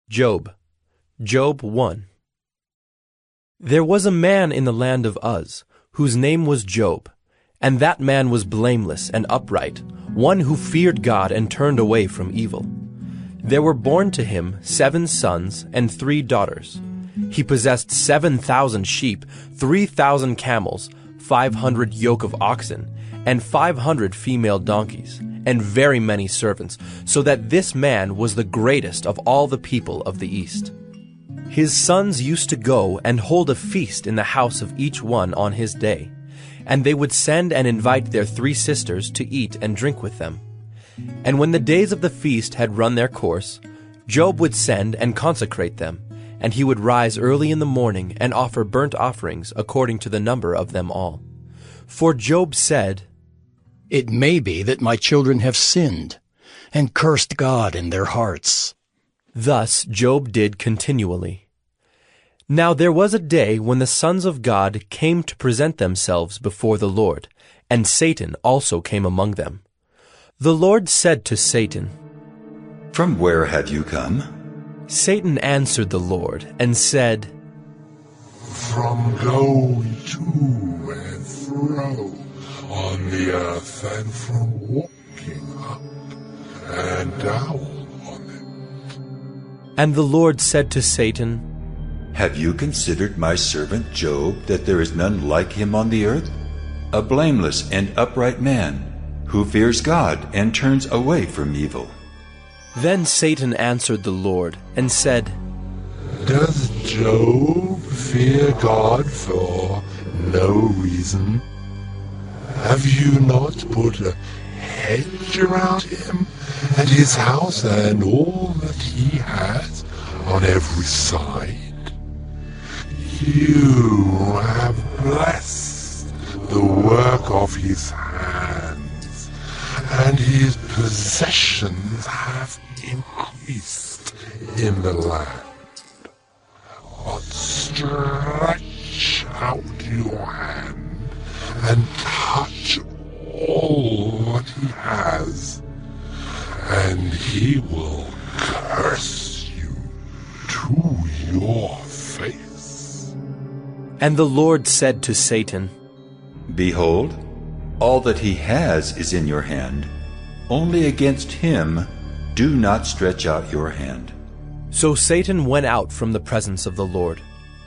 Job. Job 1. There was a man in the land of Uz, whose name was Job, and that man was blameless and upright, one who feared God and turned away from evil. There were born to him 7 sons and 3 daughters. He possessed 7,000 sheep, 3,000 camels, 500 yoke of oxen, and 500 female donkeys, and very many servants, so that this man was the greatest of all the people of the East. His sons used to go and hold a feast in the house of each one on his day, and they would send and invite their 3 sisters to eat and drink with them. And when the days of the feast had run their course, Job would send and consecrate them, and he would rise early in the morning and offer burnt offerings according to the number of them all. For Job said, "It may be that my children have sinned, and cursed God in their hearts." Thus Job did continually. Now there was a day when the sons of God came to present themselves before the Lord, and Satan also came among them. The Lord said to Satan, "From where have you come?" Satan answered the Lord and said, "From going to and fro on the earth, and from walking up and down on it." And the Lord said to Satan, "Have you considered my servant Job, that there is none like him on the earth? A blameless and upright man, who fears God and turns away from evil." Then Satan answered the Lord and said, Does Job fear God for no reason? Have you not put a hedge around him and his house and all that he has on every side? You have blessed the work of his hands, and his possessions have increased in the land. But stretch out your hand and touch all that he has, and he will curse you to your face. And the Lord said to Satan, "Behold, all that he has is in your hand. Only against him do not stretch out your hand." So Satan went out from the presence of the Lord.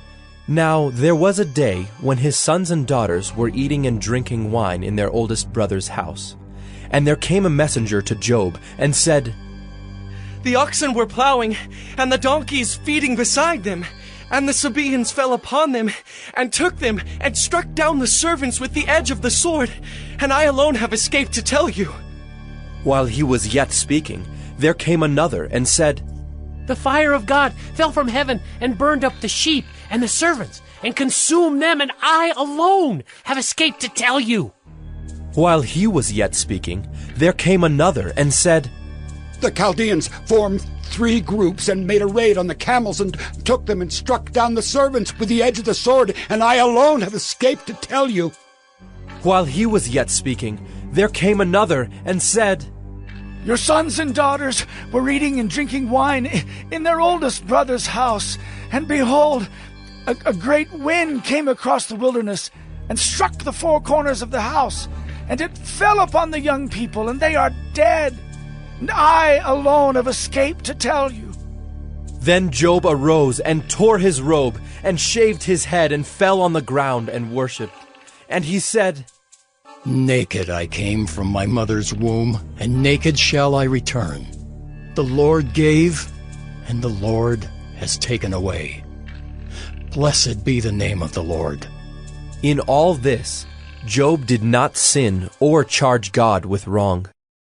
Now there was a day when his sons and daughters were eating and drinking wine in their oldest brother's house. And there came a messenger to Job and said, The oxen were plowing, and the donkeys feeding beside them, and the Sabaeans fell upon them, and took them, and struck down the servants with the edge of the sword, and I alone have escaped to tell you. While he was yet speaking, there came another and said, The fire of God fell from heaven and burned up the sheep and the servants and consumed them, and I alone have escaped to tell you. While he was yet speaking, there came another and said, The Chaldeans formed 3 groups and made a raid on the camels and took them and struck down the servants with the edge of the sword, and I alone have escaped to tell you. While he was yet speaking, there came another and said, Your sons and daughters were eating and drinking wine in their oldest brother's house, and behold, a great wind came across the wilderness and struck the 4 corners of the house, and it fell upon the young people, and they are dead. And I alone have escaped to tell you. Then Job arose and tore his robe and shaved his head and fell on the ground and worshipped. And he said, Naked I came from my mother's womb, and naked shall I return. The Lord gave, and the Lord has taken away. Blessed be the name of the Lord. In all this, Job did not sin or charge God with wrong.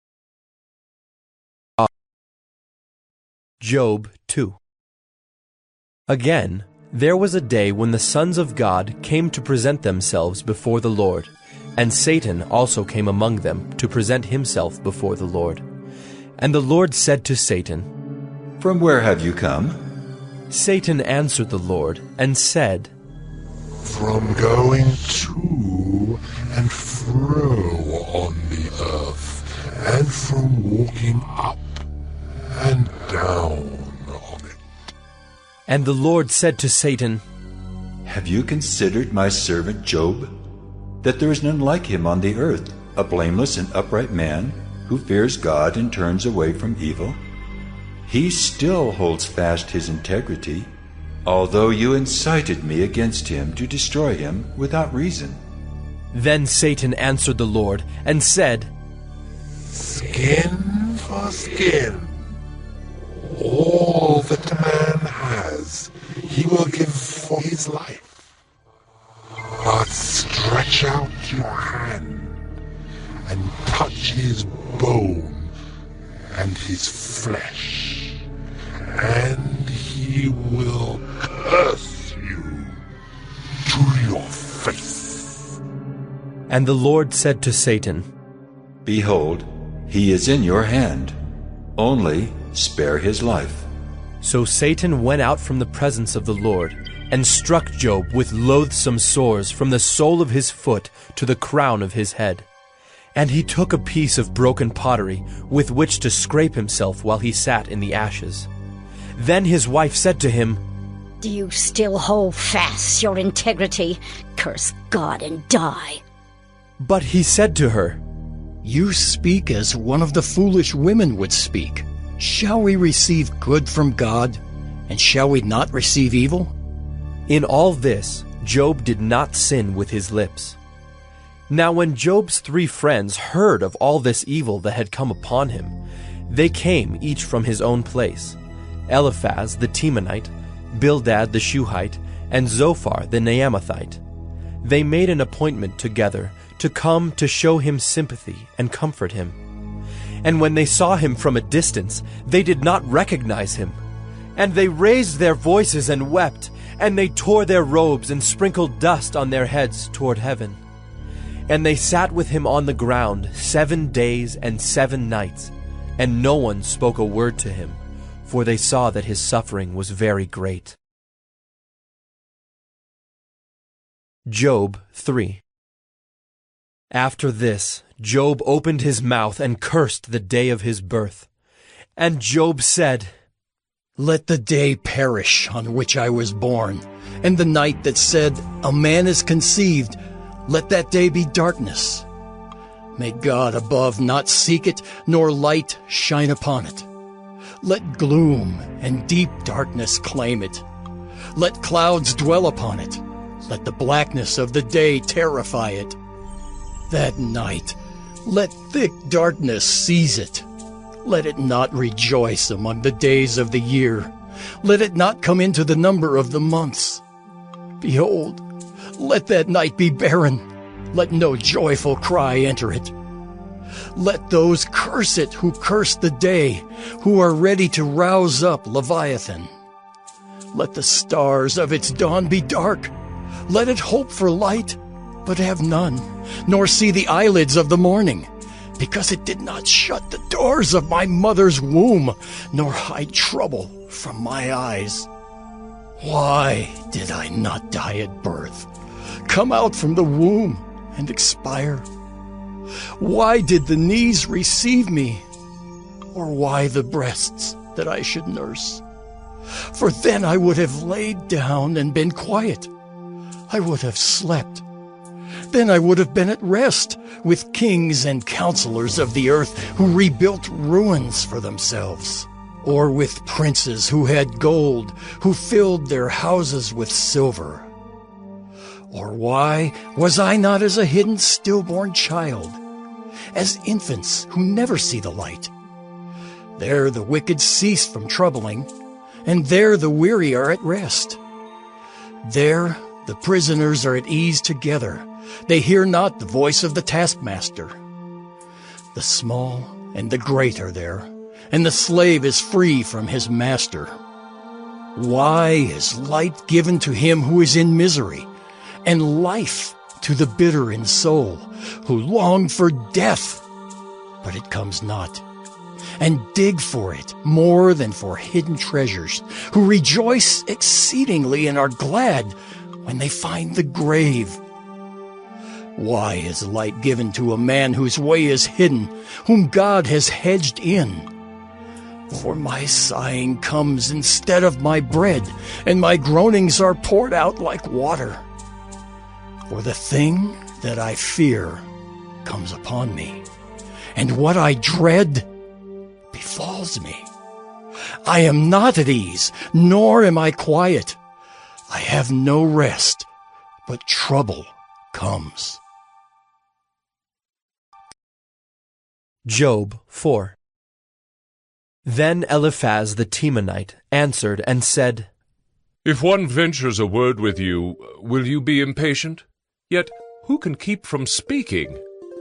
Job 2. Again, there was a day when the sons of God came to present themselves before the Lord, and Satan also came among them to present himself before the Lord. And the Lord said to Satan, "From where have you come?" Satan answered the Lord and said, From going to and fro on the earth, and from walking up and down on it. And the Lord said to Satan, Have you considered my servant Job, that there is none like him on the earth, a blameless and upright man, who fears God and turns away from evil? He still holds fast his integrity, although you incited me against him to destroy him without reason. Then Satan answered the Lord and said, Skin for skin. All that a man has, he will give for his life. But stretch out your hand and touch his bone and his flesh, and he will curse you to your face. And the Lord said to Satan, Behold, he is in your hand. Only spare his life. So Satan went out from the presence of the Lord, and struck Job with loathsome sores from the sole of his foot to the crown of his head. And he took a piece of broken pottery with which to scrape himself while he sat in the ashes. Then his wife said to him, Do you still hold fast your integrity? Curse God and die. But he said to her, You speak as one of the foolish women would speak. Shall we receive good from God, and shall we not receive evil? In all this, Job did not sin with his lips. Now when Job's 3 friends heard of all this evil that had come upon him, they came each from his own place, Eliphaz the Temanite, Bildad the Shuhite, and Zophar the Naamathite. They made an appointment together to come to show him sympathy and comfort him. And when they saw him from a distance, they did not recognize him. And they raised their voices and wept, and they tore their robes and sprinkled dust on their heads toward heaven. And they sat with him on the ground 7 days and 7 nights, and no one spoke a word to him, for they saw that his suffering was very great. Job 3. After this, Job opened his mouth and cursed the day of his birth. And Job said, Let the day perish on which I was born, and the night that said, A man is conceived, let that day be darkness. May God above not seek it, nor light shine upon it. Let gloom and deep darkness claim it. Let clouds dwell upon it. Let the blackness of the day terrify it. That night, let thick darkness seize it. Let it not rejoice among the days of the year. Let it not come into the number of the months. Behold, let that night be barren. Let no joyful cry enter it. Let those curse it who curse the day, who are ready to rouse up Leviathan. Let the stars of its dawn be dark. Let it hope for light, but have none, nor see the eyelids of the morning, because it did not shut the doors of my mother's womb, nor hide trouble from my eyes. Why did I not die at birth, come out from the womb, and expire? Why did the knees receive me, or why the breasts that I should nurse? For then I would have laid down and been quiet. I would have slept. Then I would have been at rest with kings and counselors of the earth who rebuilt ruins for themselves, or with princes who had gold, who filled their houses with silver. Or why was I not as a hidden stillborn child, as infants who never see the light? There the wicked cease from troubling, and there the weary are at rest. There the prisoners are at ease together. They hear not the voice of the taskmaster. The small and the great are there, and the slave is free from his master. Why is light given to him who is in misery, and life to the bitter in soul, who long for death, but it comes not, and dig for it more than for hidden treasures, who rejoice exceedingly and are glad when they find the grave? Why is light given to a man whose way is hidden, whom God has hedged in? For my sighing comes instead of my bread, and my groanings are poured out like water. For the thing that I fear comes upon me, and what I dread befalls me. I am not at ease, nor am I quiet. I have no rest, but trouble comes. Job 4. Then Eliphaz the Temanite answered and said, If one ventures a word with you, will you be impatient? Yet who can keep from speaking?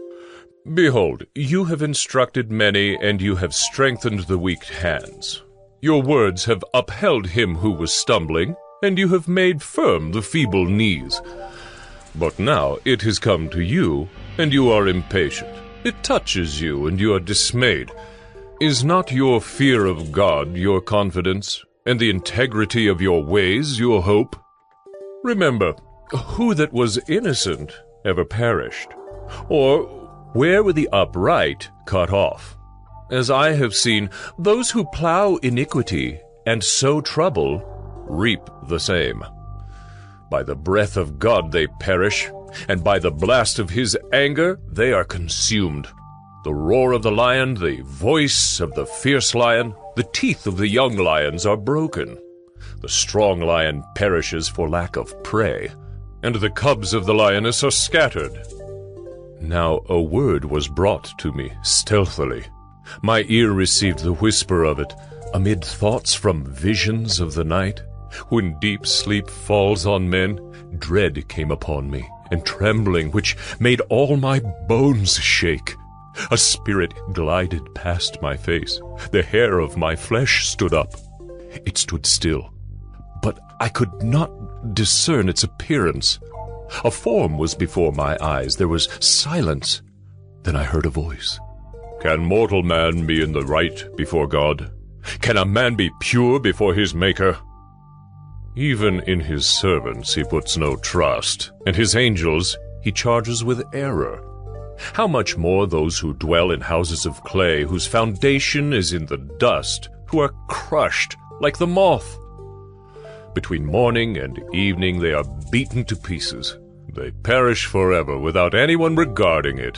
Behold, you have instructed many, and you have strengthened the weak hands. Your words have upheld him who was stumbling, and you have made firm the feeble knees. But now it has come to you, and you are impatient. It touches you, and you are dismayed. Is not your fear of God your confidence, and the integrity of your ways your hope? Remember, who that was innocent ever perished? Or where were the upright cut off? As I have seen, those who plow iniquity and sow trouble reap the same. By the breath of God they perish, and by the blast of his anger they are consumed. The roar of the lion, the voice of the fierce lion, the teeth of the young lions are broken. The strong lion perishes for lack of prey, and the cubs of the lioness are scattered. Now a word was brought to me stealthily. My ear received the whisper of it, amid thoughts from visions of the night. When deep sleep falls on men, dread came upon me, and trembling which made all my bones shake. A spirit glided past my face. The hair of my flesh stood up. It stood still, but I could not discern its appearance. A form was before my eyes. There was silence. Then I heard a voice. Can mortal man be in the right before God? Can a man be pure before his Maker? Even in his servants he puts no trust, and his angels he charges with error. How much more those who dwell in houses of clay, whose foundation is in the dust, who are crushed like the moth? Between morning and evening they are beaten to pieces. They perish forever without anyone regarding it.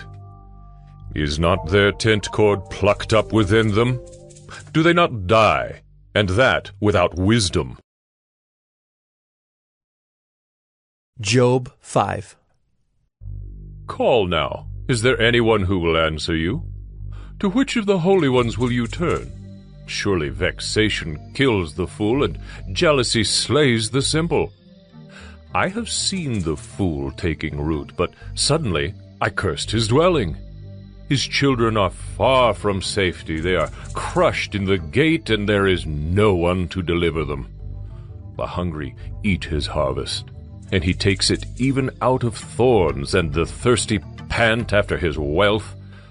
Is not their tent cord plucked up within them? Do they not die, and that without wisdom? Job 5. Call now. Is there anyone who will answer you? To which of the holy ones will you turn? Surely vexation kills the fool, and jealousy slays the simple. I have seen the fool taking root, but suddenly I cursed his dwelling. His children are far from safety. They are crushed in the gate, and there is no one to deliver them. The hungry eat his harvest, and he takes it even out of thorns, and the thirsty pant after his wealth.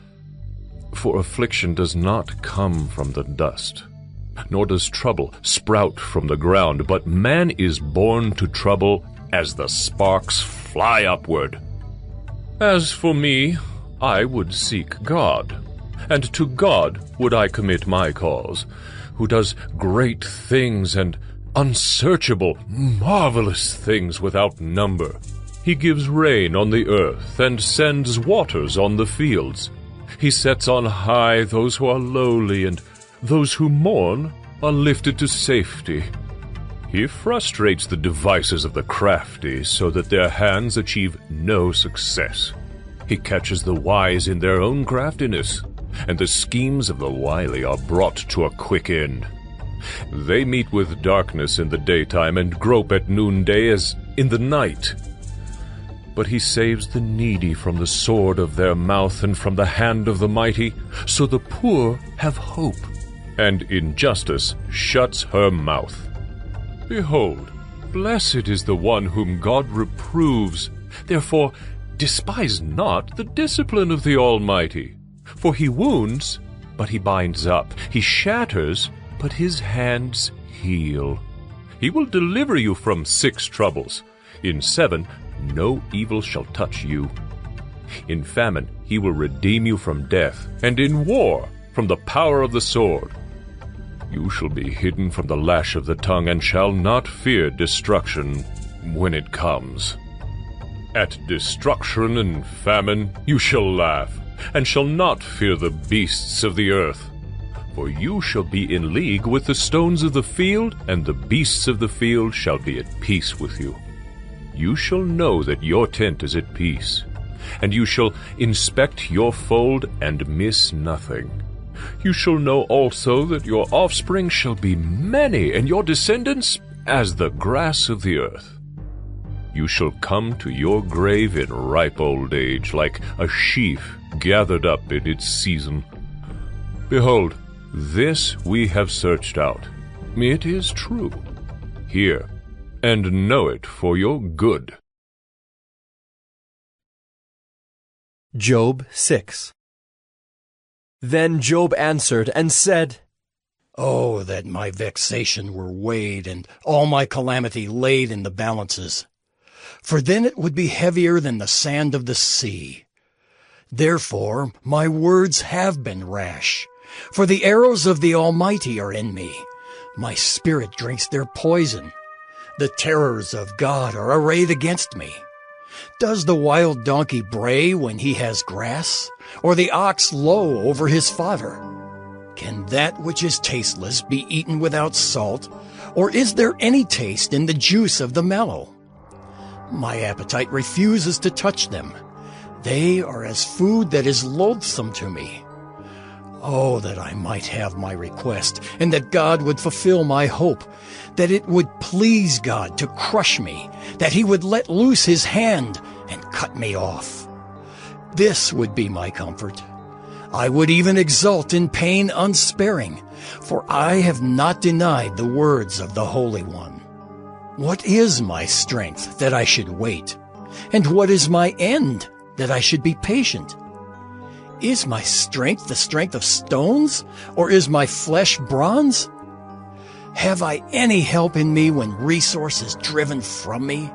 For affliction does not come from the dust, nor does trouble sprout from the ground, but man is born to trouble as the sparks fly upward. As for me, I would seek God, and to God would I commit my cause, who does great things and unsearchable, marvelous things without number. He gives rain on the earth and sends waters on the fields. He sets on high those who are lowly, and those who mourn are lifted to safety. He frustrates the devices of the crafty so that their hands achieve no success. He catches the wise in their own craftiness, and the schemes of the wily are brought to a quick end. They meet with darkness in the daytime and grope at noonday as in the night. But he saves the needy from the sword of their mouth and from the hand of the mighty, so the poor have hope, and injustice shuts her mouth. Behold, blessed is the one whom God reproves. Therefore despise not the discipline of the Almighty. For he wounds, but he binds up. He shatters, but his hands heal. He will deliver you from 6 troubles. In 7, no evil shall touch you. In famine he will redeem you from death, and in war from the power of the sword. You shall be hidden from the lash of the tongue, and shall not fear destruction when it comes. At destruction and famine you shall laugh, and shall not fear the beasts of the earth. For you shall be in league with the stones of the field, and the beasts of the field shall be at peace with you. You shall know that your tent is at peace, and you shall inspect your fold and miss nothing. You shall know also that your offspring shall be many, and your descendants as the grass of the earth. You shall come to your grave in ripe old age, like a sheaf gathered up in its season. Behold, this we have searched out. It is true. Hear, and know it for your good. Job 6. Then Job answered and said, Oh, that my vexation were weighed, and all my calamity laid in the balances. For then it would be heavier than the sand of the sea. Therefore my words have been rash, for the arrows of the Almighty are in me. My spirit drinks their poison. The terrors of God are arrayed against me. Does the wild donkey bray when he has grass, or the ox low over his fodder? Can that which is tasteless be eaten without salt, or is there any taste in the juice of the mellow? My appetite refuses to touch them. They are as food that is loathsome to me. Oh, that I might have my request, and that God would fulfill my hope, that it would please God to crush me, that he would let loose his hand and cut me off. This would be my comfort. I would even exult in pain unsparing, for I have not denied the words of the Holy One. What is my strength that I should wait? And what is my end that I should be patient? Is my strength the strength of stones, or is my flesh bronze? Have I any help in me when resource is driven from me?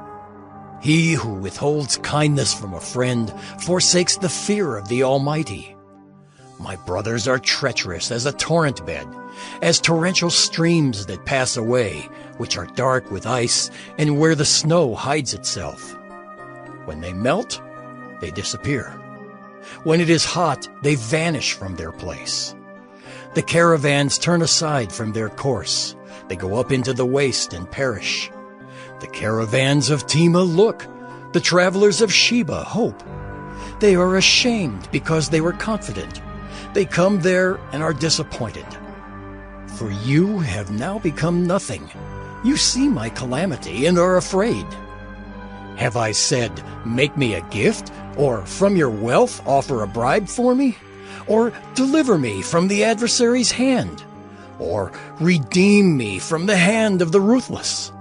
He who withholds kindness from a friend forsakes the fear of the Almighty. My brothers are treacherous as a torrent bed, as torrential streams that pass away, which are dark with ice, and where the snow hides itself. When they melt, they disappear. When it is hot, they vanish from their place. The caravans turn aside from their course. They go up into the waste and perish. The caravans of Tema look. The travelers of Sheba hope. They are ashamed because they were confident. They come there and are disappointed. For you have now become nothing. You see my calamity and are afraid. Have I said, make me a gift, or from your wealth offer a bribe for me? Or deliver me from the adversary's hand? Or redeem me from the hand of the ruthless?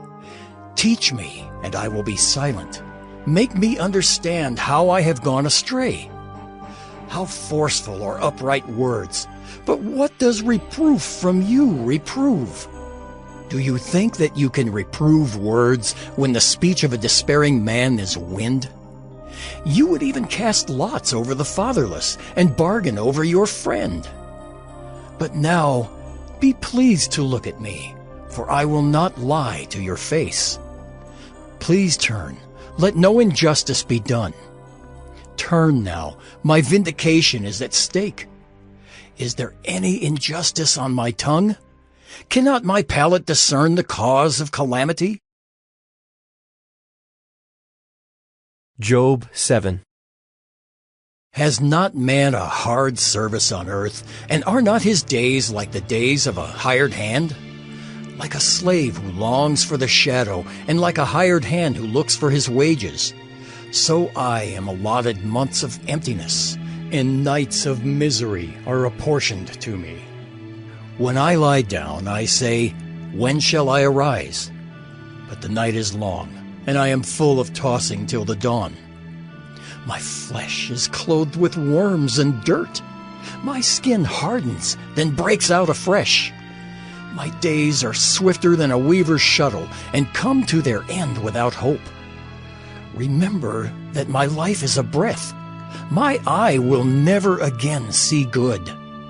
Teach me, and I will be silent. Make me understand how I have gone astray. How forceful are upright words! But what does reproof from you reprove? Do you think that you can reprove words when the speech of a despairing man is wind? You would even cast lots over the fatherless and bargain over your friend. But now, be pleased to look at me, for I will not lie to your face. Please turn, let no injustice be done. Turn now, my vindication is at stake. Is there any injustice on my tongue? Cannot my palate discern the cause of calamity? Job 7. Has not man a hard service on earth, and are not his days like the days of a hired hand? Like a slave who longs for the shadow, and like a hired hand who looks for his wages, so I am allotted months of emptiness, and nights of misery are apportioned to me. When I lie down, I say, when shall I arise? But the night is long, and I am full of tossing till the dawn. My flesh is clothed with worms and dirt. My skin hardens, then breaks out afresh. My days are swifter than a weaver's shuttle, and come to their end without hope. Remember that my life is a breath. My eye will never again see good.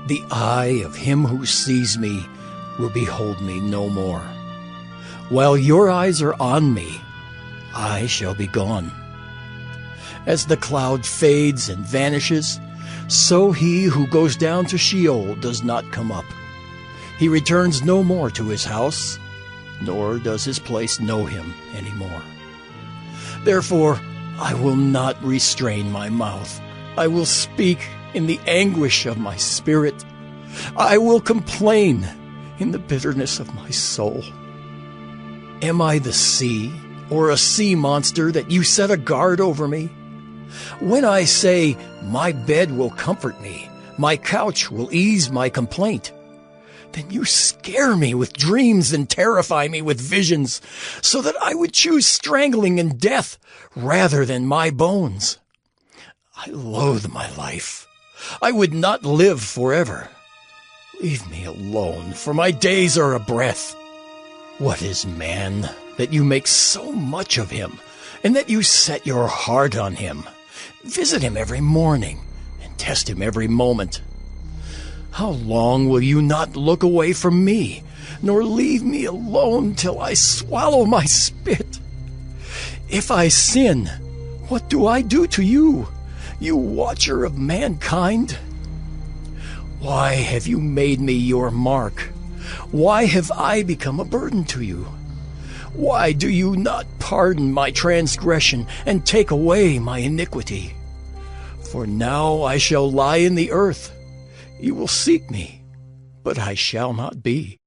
The eye of him who sees me will behold me no more. While your eyes are on me, I shall be gone. As the cloud fades and vanishes, so he who goes down to Sheol does not come up. He returns no more to his house, nor does his place know him any more. Therefore, I will not restrain my mouth. I will speak in the anguish of my spirit. I will complain in the bitterness of my soul. Am I the sea, or a sea monster, that you set a guard over me? When I say, my bed will comfort me, my couch will ease my complaint, then you scare me with dreams and terrify me with visions, so that I would choose strangling and death rather than my bones. I loathe my life. I would not live forever. Leave me alone, for my days are a breath. What is man, that you make so much of him, and that you set your heart on him? Visit him every morning, and test him every moment. How long will you not look away from me, nor leave me alone till I swallow my spit? If I sin, what do I do to you, you watcher of mankind? Why have you made me your mark? Why have I become a burden to you? Why do you not pardon my transgression and take away my iniquity? For now I shall lie in the earth. You will seek me, but I shall not be.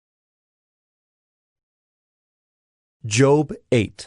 Job 8.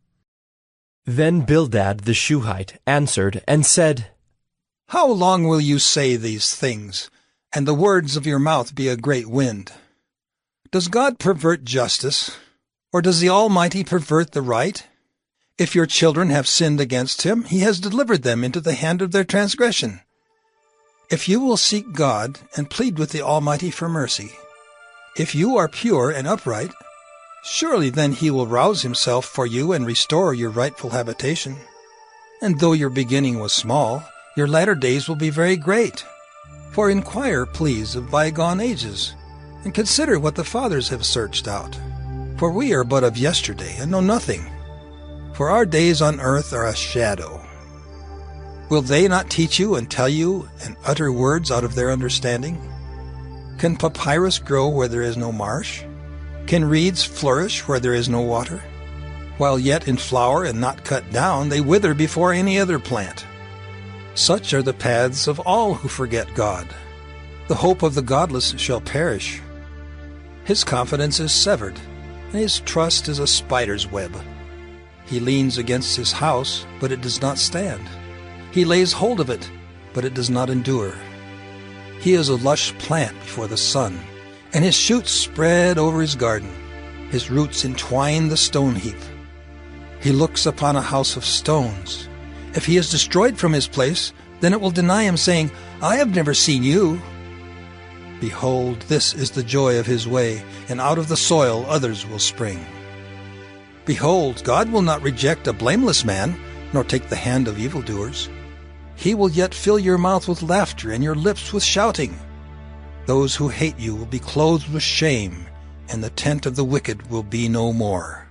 Then Bildad the Shuhite answered and said, How long will you say these things, and the words of your mouth be a great wind? Does God pervert justice, or does the Almighty pervert the right? If your children have sinned against him, he has delivered them into the hand of their transgression. If you will seek God and plead with the Almighty for mercy, if you are pure and upright, surely then he will rouse himself for you and restore your rightful habitation. And though your beginning was small, your latter days will be very great. For inquire, please, of bygone ages, and consider what the fathers have searched out. For we are but of yesterday, and know nothing. For our days on earth are a shadow. Will they not teach you and tell you and utter words out of their understanding? Can papyrus grow where there is no marsh? Can reeds flourish where there is no water? While yet in flower and not cut down, they wither before any other plant. Such are the paths of all who forget God. The hope of the godless shall perish. His confidence is severed, and his trust is a spider's web. He leans against his house, but it does not stand. He lays hold of it, but it does not endure. He is a lush plant before the sun, and his shoots spread over his garden. His roots entwine the stone heap. He looks upon a house of stones. If he is destroyed from his place, then it will deny him, saying, I have never seen you. Behold, this is the joy of his way, and out of the soil others will spring. Behold, God will not reject a blameless man, nor take the hand of evildoers. He will yet fill your mouth with laughter and your lips with shouting. Those who hate you will be clothed with shame, and the tent of the wicked will be no more.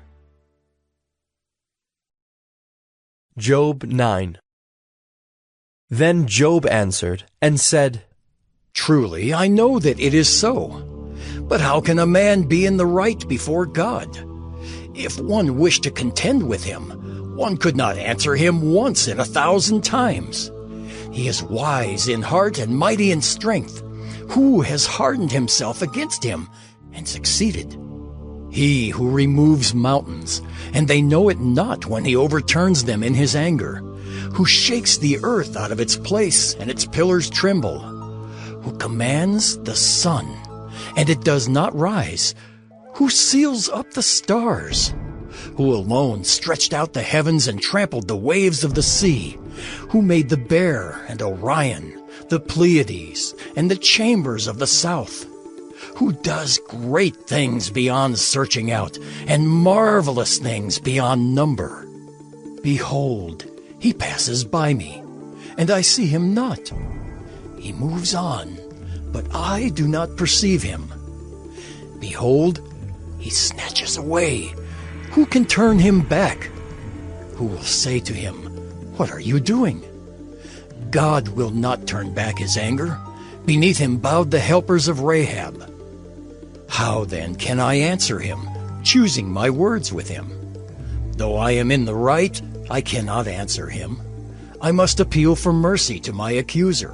Job 9. Then Job answered and said, Truly, I know that it is so. But how can a man be in the right before God? If one wished to contend with him, one could not answer him once in 1,000 times. He is wise in heart and mighty in strength. Who has hardened himself against him and succeeded? He who removes mountains, and they know it not when he overturns them in his anger, who shakes the earth out of its place, and its pillars tremble, who commands the sun, and it does not rise, who seals up the stars, who alone stretched out the heavens and trampled the waves of the sea, who made the Bear and Orion, the Pleiades, and the chambers of the south, who does great things beyond searching out, and marvelous things beyond number. Behold, he passes by me, and I see him not. He moves on, but I do not perceive him. Behold, he snatches away. Who can turn him back? Who will say to him, What are you doing? God will not turn back his anger. Beneath him bowed the helpers of Rahab. How then can I answer him, choosing my words with him? Though I am in the right, I cannot answer him. I must appeal for mercy to my accuser.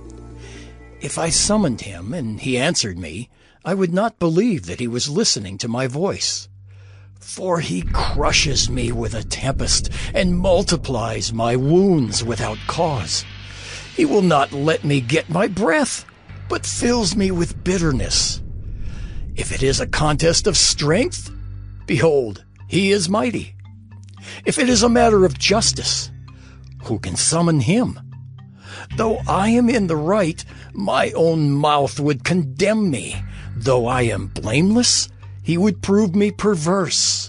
If I summoned him and he answered me, I would not believe that he was listening to my voice. For he crushes me with a tempest and multiplies my wounds without cause. He will not let me get my breath, but fills me with bitterness. If it is a contest of strength, behold, he is mighty. If it is a matter of justice, who can summon him? Though I am in the right, my own mouth would condemn me. Though I am blameless, he would prove me perverse.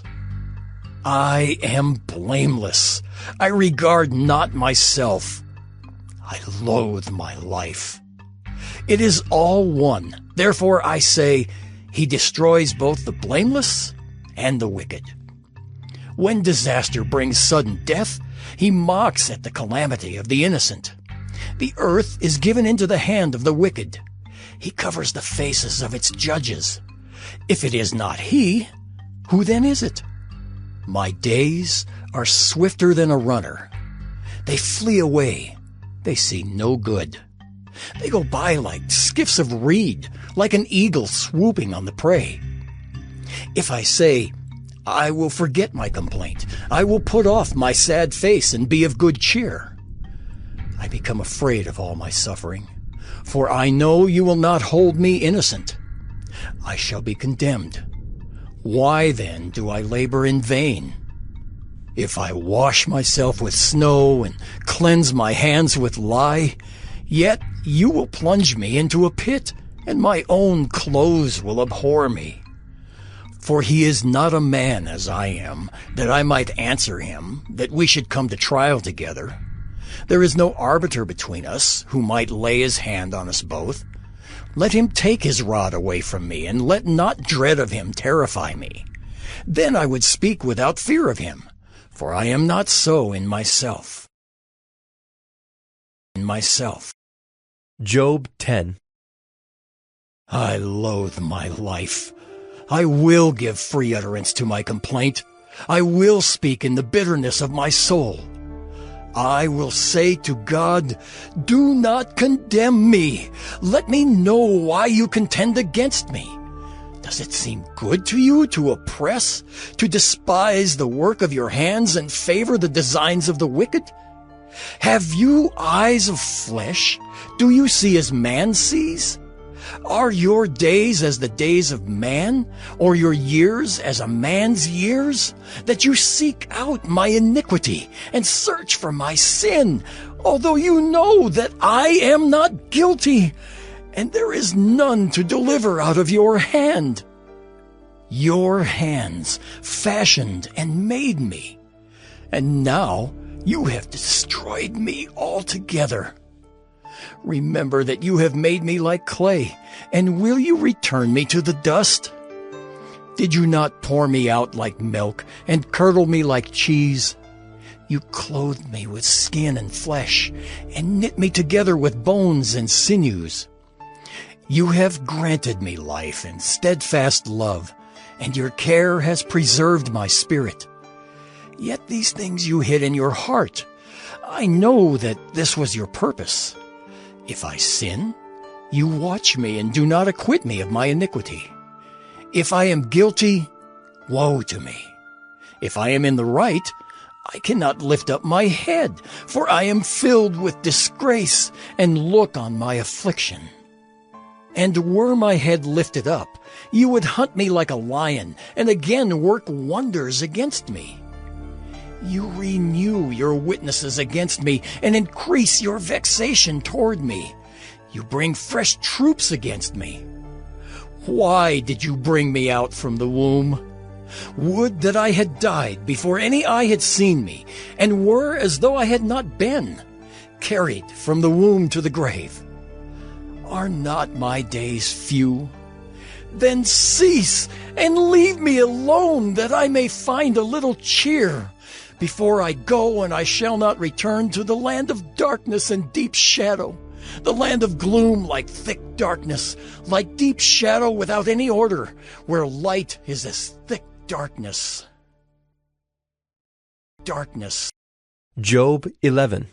I am blameless. I regard not myself. I loathe my life. It is all one. Therefore I say, he destroys both the blameless and the wicked. When disaster brings sudden death, he mocks at the calamity of the innocent. The earth is given into the hand of the wicked. He covers the faces of its judges. If it is not he, who then is it? My days are swifter than a runner. They flee away. They see no good. They go by like skiffs of reed, like an eagle swooping on the prey. If I say, I will forget my complaint, I will put off my sad face and be of good cheer, I become afraid of all my suffering, for I know you will not hold me innocent. I shall be condemned. Why then do I labor in vain? If I wash myself with snow and cleanse my hands with lye, yet you will plunge me into a pit, and my own clothes will abhor me. For he is not a man as I am, that I might answer him, that we should come to trial together. There is no arbiter between us, who might lay his hand on us both. Let him take his rod away from me, and let not dread of him terrify me. Then I would speak without fear of him, for I am not so in myself. Job 10. I loathe my life. I will give free utterance to my complaint. I will speak in the bitterness of my soul. I will say to God, do not condemn me. Let me know why you contend against me. Does it seem good to you to oppress, to despise the work of your hands and favor the designs of the wicked? Have you eyes of flesh? Do you see as man sees? Are your days as the days of man, or your years as a man's years? That you seek out my iniquity and search for my sin, although you know that I am not guilty, and there is none to deliver out of your hand. Your hands fashioned and made me, and now you have destroyed me altogether. Remember that you have made me like clay, and will you return me to the dust? Did you not pour me out like milk and curdle me like cheese? You clothed me with skin and flesh, and knit me together with bones and sinews. You have granted me life and steadfast love, and your care has preserved my spirit. Yet these things you hid in your heart. I know that this was your purpose. If I sin, you watch me and do not acquit me of my iniquity. If I am guilty, woe to me. If I am in the right, I cannot lift up my head, for I am filled with disgrace and look on my affliction. And were my head lifted up, you would hunt me like a lion, and again work wonders against me. You renew your witnesses against me and increase your vexation toward me. You bring fresh troops against me. Why did you bring me out from the womb? Would that I had died before any eye had seen me, and were as though I had not been, carried from the womb to the grave. Are not my days few? Then cease and leave me alone, that I may find a little cheer before I go, and I shall not return to the land of darkness and deep shadow, the land of gloom like thick darkness, like deep shadow without any order, where light is as thick darkness. Darkness. Job 11.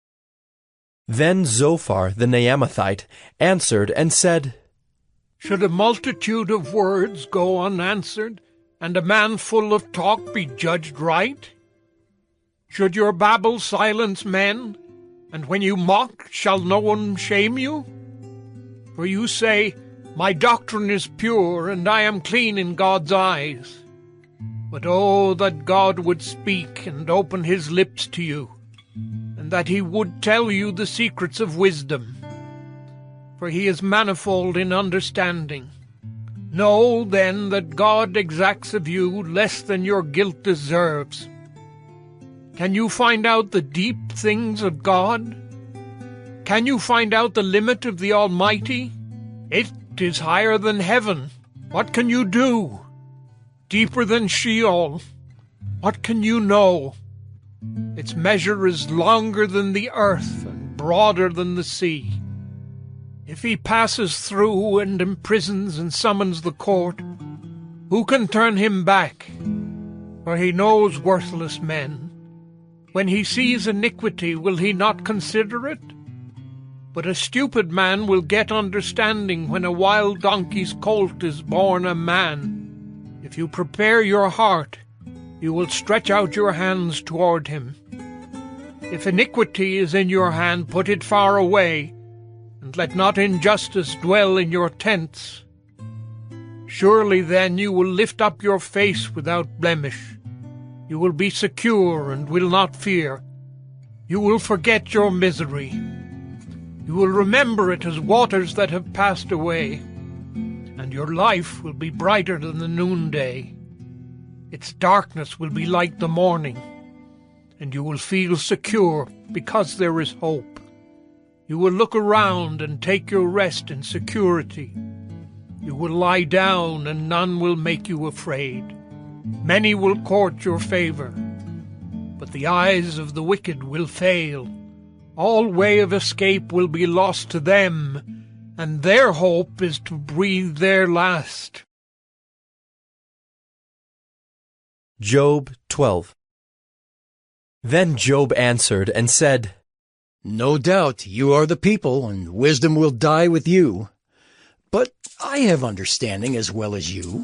Then Zophar the Naamathite answered and said, Should a multitude of words go unanswered, and a man full of talk be judged right? Should your babble silence men, and when you mock shall no one shame you? For you say, My doctrine is pure, and I am clean in God's eyes. But oh, that God would speak and open his lips to you, and that he would tell you the secrets of wisdom. For he is manifold in understanding. Know, then, that God exacts of you less than your guilt deserves. Can you find out the deep things of God? Can you find out the limit of the Almighty? It is higher than heaven. What can you do? Deeper than Sheol. What can you know? Its measure is longer than the earth and broader than the sea. If he passes through and imprisons and summons the court, who can turn him back? For he knows worthless men. When he sees iniquity, will he not consider it? But a stupid man will get understanding when a wild donkey's colt is born a man. If you prepare your heart, you will stretch out your hands toward him. If iniquity is in your hand, put it far away, and let not injustice dwell in your tents. Surely then you will lift up your face without blemish. You will be secure and will not fear. You will forget your misery. You will remember it as waters that have passed away, and your life will be brighter than the noonday. Its darkness will be like the morning, and you will feel secure because there is hope. You will look around and take your rest in security. You will lie down, and none will make you afraid. Many will court your favor, but the eyes of the wicked will fail. All way of escape will be lost to them, and their hope is to breathe their last. Job 12. Then Job answered and said, No doubt you are the people, and wisdom will die with you. But I have understanding as well as you.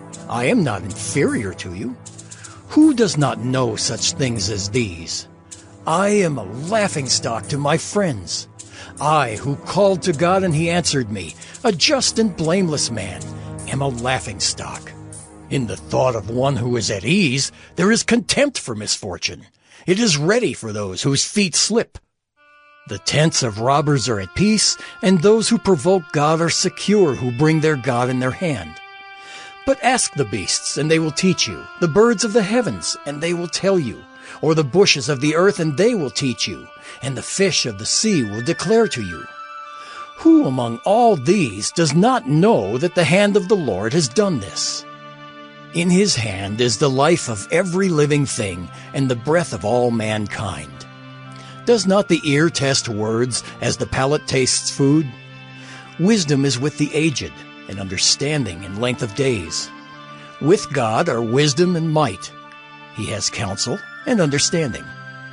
I am not inferior to you. Who does not know such things as these? I am a laughingstock to my friends. I, who called to God and he answered me, a just and blameless man, am a laughingstock. In the thought of one who is at ease, there is contempt for misfortune. It is ready for those whose feet slip. The tents of robbers are at peace, and those who provoke God are secure, who bring their God in their hand. But ask the beasts, and they will teach you, the birds of the heavens, and they will tell you, or the bushes of the earth, and they will teach you, and the fish of the sea will declare to you. Who among all these does not know that the hand of the Lord has done this? In his hand is the life of every living thing, and the breath of all mankind. Does not the ear test words as the palate tastes food? Wisdom is with the aged, and understanding in length of days. With God are wisdom and might. He has counsel and understanding.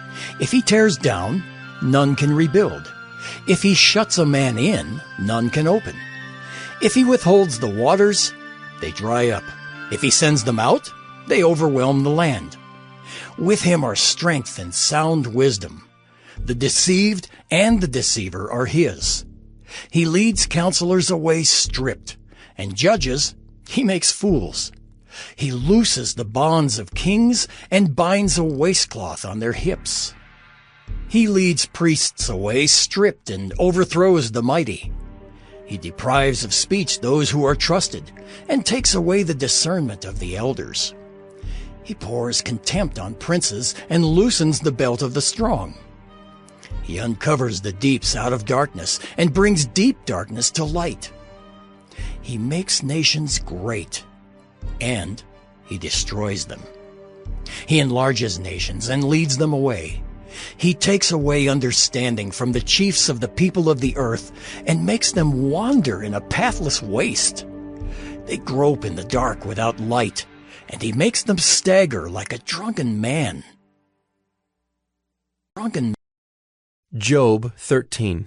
If he tears down, none can rebuild. If he shuts a man in, none can open. If he withholds the waters, they dry up. If he sends them out, they overwhelm the land. With him are strength and sound wisdom. The deceived and the deceiver are his. He leads counselors away stripped, and judges he makes fools. He looses the bonds of kings and binds a waistcloth on their hips. He leads priests away stripped and overthrows the mighty. He deprives of speech those who are trusted and takes away the discernment of the elders. He pours contempt on princes and loosens the belt of the strong. He uncovers the deeps out of darkness and brings deep darkness to light. He makes nations great, and he destroys them. He enlarges nations and leads them away. He takes away understanding from the chiefs of the people of the earth and makes them wander in a pathless waste. They grope in the dark without light, and he makes them stagger like a drunken man. Job 13.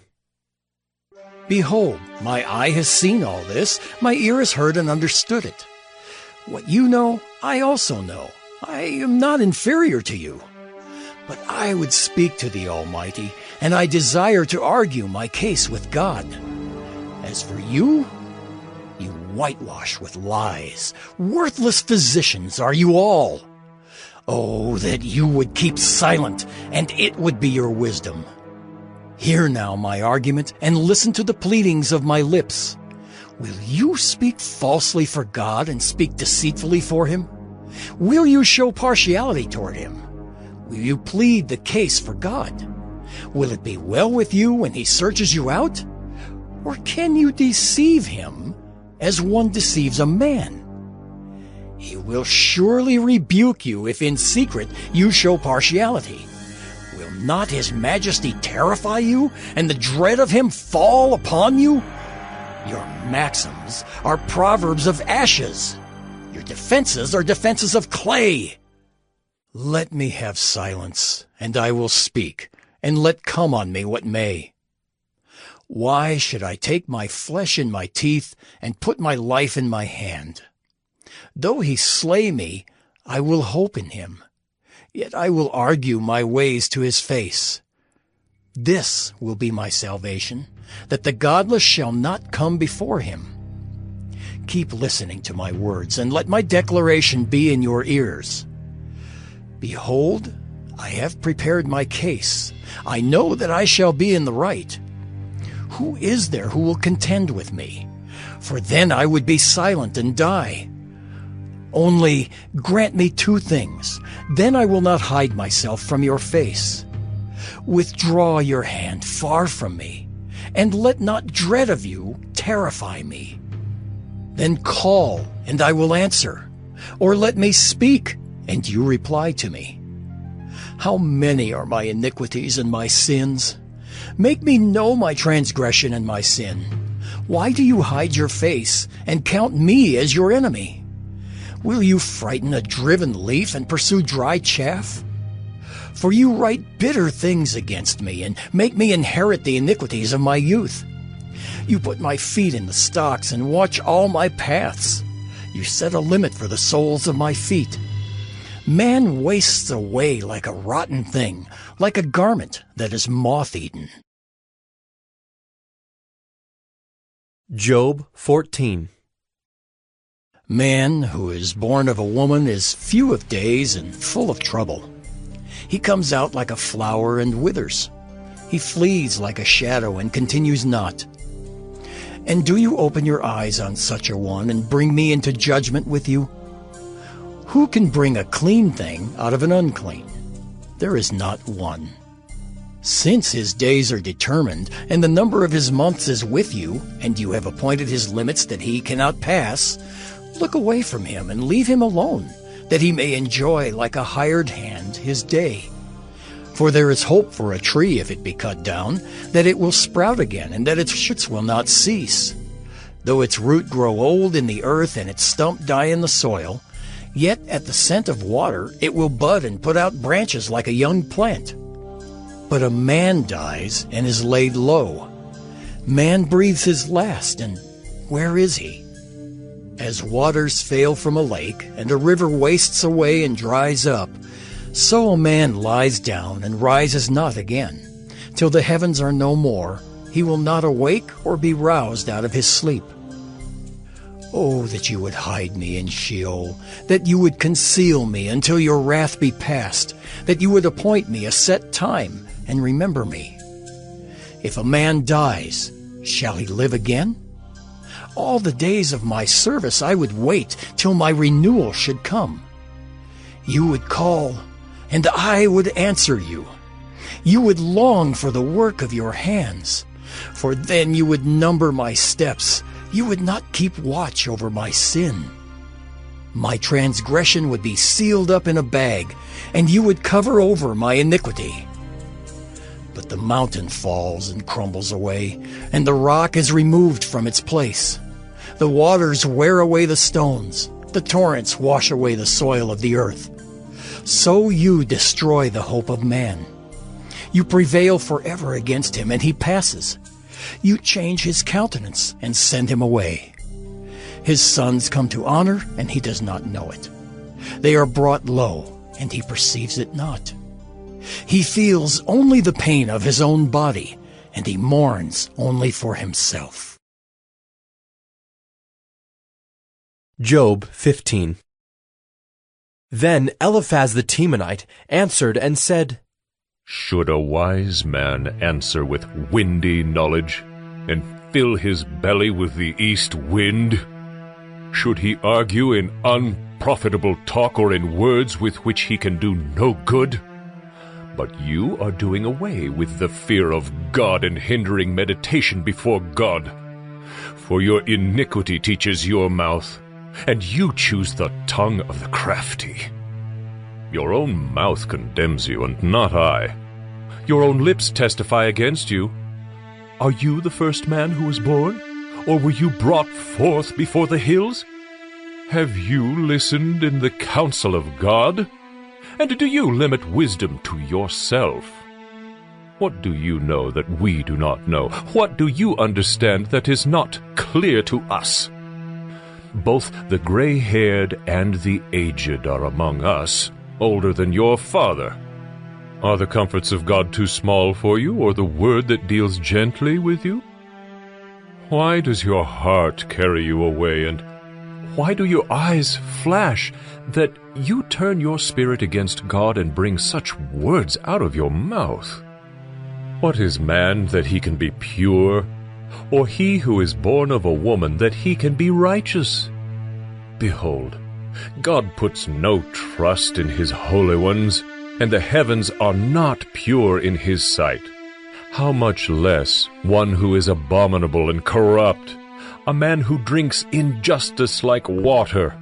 Behold, my eye has seen all this, my ear has heard and understood it. What you know, I also know. I am not inferior to you. But I would speak to the Almighty, and I desire to argue my case with God. As for you, you whitewash with lies. Worthless physicians are you all. Oh, that you would keep silent, and it would be your wisdom. Hear now my argument, and listen to the pleadings of my lips. Will you speak falsely for God and speak deceitfully for him? Will you show partiality toward him? Will you plead the case for God? Will it be well with you when he searches you out? Or can you deceive him as one deceives a man? He will surely rebuke you if in secret you show partiality. Will not his majesty terrify you, and the dread of him fall upon you? Your maxims are proverbs of ashes. Your defenses are defenses of clay. Let me have silence, and I will speak, and let come on me what may. Why should I take my flesh in my teeth, and put my life in my hand? Though he slay me, I will hope in him. Yet I will argue my ways to his face. This will be my salvation, that the godless shall not come before him. Keep listening to my words, and let my declaration be in your ears. Behold, I have prepared my case. I know that I shall be in the right. Who is there who will contend with me? For then I would be silent and die. Only grant me two things, then I will not hide myself from your face. Withdraw your hand far from me, and let not dread of you terrify me. Then call, and I will answer, or let me speak, and you reply to me. How many are my iniquities and my sins? Make me know my transgression and my sin. Why do you hide your face and count me as your enemy? Will you frighten a driven leaf and pursue dry chaff? For you write bitter things against me and make me inherit the iniquities of my youth. You put my feet in the stocks and watch all my paths. You set a limit for the soles of my feet. Man wastes away like a rotten thing, like a garment that is moth-eaten. Job 14. Man who is born of a woman is few of days and full of trouble. He comes out like a flower and withers. He flees like a shadow and continues not. And do you open your eyes on such a one and bring me into judgment with you? Who can bring a clean thing out of an unclean? There is not one. Since his days are determined, and the number of his months is with you, and you have appointed his limits that he cannot pass, look away from him and leave him alone, that he may enjoy like a hired hand his day. For there is hope for a tree if it be cut down, that it will sprout again, and that its shoots will not cease. Though its root grow old in the earth and its stump die in the soil, yet at the scent of water it will bud and put out branches like a young plant. But a man dies and is laid low. Man breathes his last, and where is he? As waters fail from a lake, and a river wastes away and dries up, so a man lies down and rises not again. Till the heavens are no more, he will not awake or be roused out of his sleep. Oh, that you would hide me in Sheol, that you would conceal me until your wrath be past, that you would appoint me a set time and remember me. If a man dies, shall he live again? All the days of my service I would wait till my renewal should come. You would call, and I would answer you. You would long for the work of your hands, for then you would number my steps. You would not keep watch over my sin. My transgression would be sealed up in a bag, and you would cover over my iniquity. But the mountain falls and crumbles away, and the rock is removed from its place. The waters wear away the stones. The torrents wash away the soil of the earth. So you destroy the hope of man. You prevail forever against him, and he passes. You change his countenance and send him away. His sons come to honor, and he does not know it. They are brought low, and he perceives it not. He feels only the pain of his own body, and he mourns only for himself. Job 15. Then Eliphaz the Temanite answered and said, Should a wise man answer with windy knowledge, and fill his belly with the east wind? Should he argue in unprofitable talk or in words with which he can do no good? But you are doing away with the fear of God and hindering meditation before God. For your iniquity teaches your mouth, and you choose the tongue of the crafty. Your own mouth condemns you, and not I. Your own lips testify against you. Are you the first man who was born? Or were you brought forth before the hills? Have you listened in the counsel of God? And do you limit wisdom to yourself? What do you know that we do not know? What do you understand that is not clear to us? Both the gray-haired and the aged are among us, older than your father. Are the comforts of God too small for you, or the word that deals gently with you? Why does your heart carry you away, and why do your eyes flash, that you turn your spirit against God and bring such words out of your mouth? What is man that he can be pure, or he who is born of a woman that he can be righteous? Behold, God puts no trust in his holy ones, and the heavens are not pure in his sight. How much less one who is abominable and corrupt, a man who drinks injustice like water?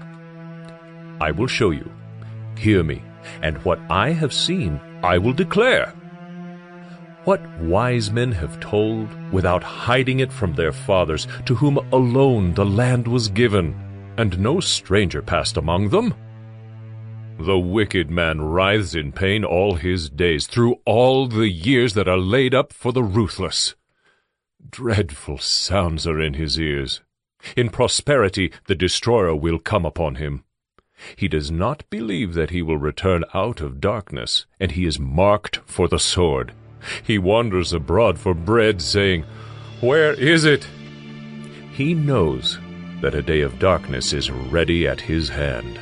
I will show you. Hear me, and what I have seen I will declare. What wise men have told without hiding it from their fathers, to whom alone the land was given, and no stranger passed among them? The wicked man writhes in pain all his days, through all the years that are laid up for the ruthless. Dreadful sounds are in his ears. In prosperity the destroyer will come upon him. He does not believe that he will return out of darkness, and he is marked for the sword. He wanders abroad for bread, saying, Where is it? He knows that a day of darkness is ready at his hand.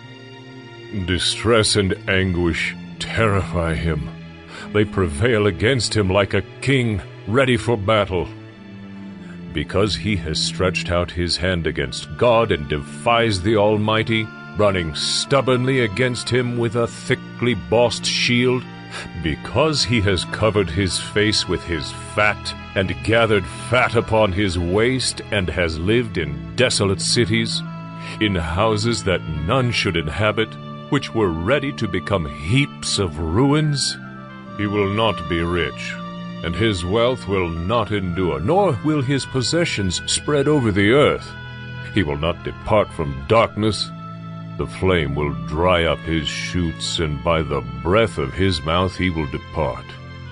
Distress and anguish terrify him. They prevail against him like a king ready for battle. Because he has stretched out his hand against God and defies the Almighty, running stubbornly against him with a thickly bossed shield, because he has covered his face with his fat, and gathered fat upon his waist, and has lived in desolate cities, in houses that none should inhabit, which were ready to become heaps of ruins, he will not be rich, and his wealth will not endure, nor will his possessions spread over the earth. He will not depart from darkness. The flame will dry up his shoots, and by the breath of his mouth he will depart.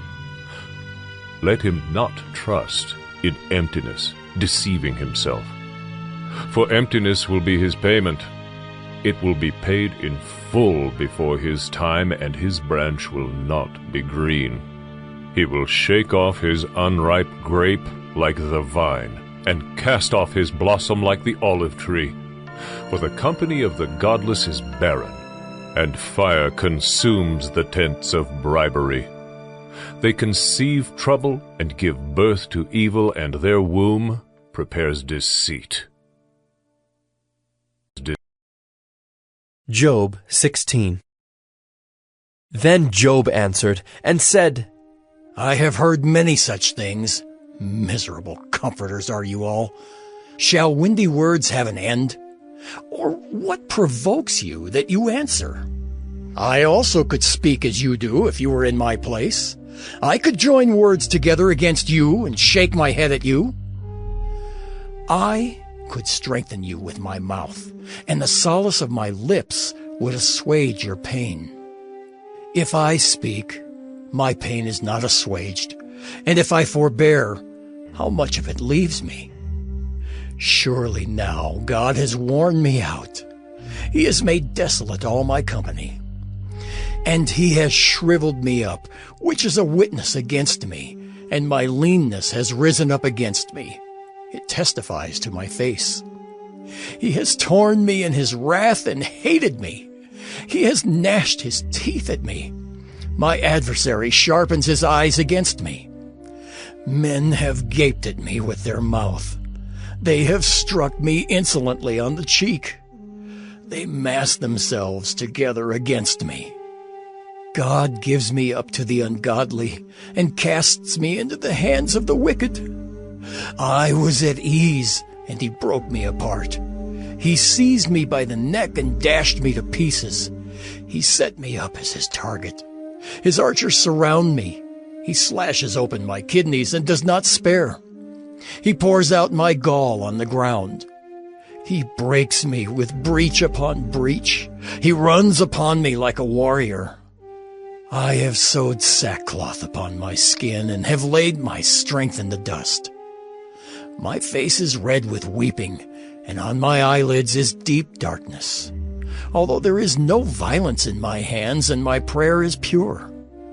Let him not trust in emptiness, deceiving himself. For emptiness will be his payment. It will be paid in full before his time, and his branch will not be green. He will shake off his unripe grape like the vine, and cast off his blossom like the olive tree. For the company of the godless is barren, and fire consumes the tents of bribery. They conceive trouble and give birth to evil, and their womb prepares deceit. Job 16. Then Job answered and said, I have heard many such things. Miserable comforters are you all. Shall windy words have an end? Or what provokes you that you answer? I also could speak as you do if you were in my place. I could join words together against you and shake my head at you. I could strengthen you with my mouth, and the solace of my lips would assuage your pain. If I speak, my pain is not assuaged, and if I forbear, how much of it leaves me? Surely now God has worn me out. He has made desolate all my company. And he has shriveled me up, which is a witness against me, and my leanness has risen up against me. It testifies to my face. He has torn me in his wrath and hated me. He has gnashed his teeth at me. My adversary sharpens his eyes against me. Men have gaped at me with their mouth. They have struck me insolently on the cheek. They mass themselves together against me. God gives me up to the ungodly and casts me into the hands of the wicked. I was at ease, and he broke me apart. He seized me by the neck and dashed me to pieces. He set me up as his target. His archers surround me. He slashes open my kidneys and does not spare. He pours out my gall on the ground. He breaks me with breach upon breach. He runs upon me like a warrior. I have sewed sackcloth upon my skin and have laid my strength in the dust. My face is red with weeping, and on my eyelids is deep darkness, although there is no violence in my hands and my prayer is pure.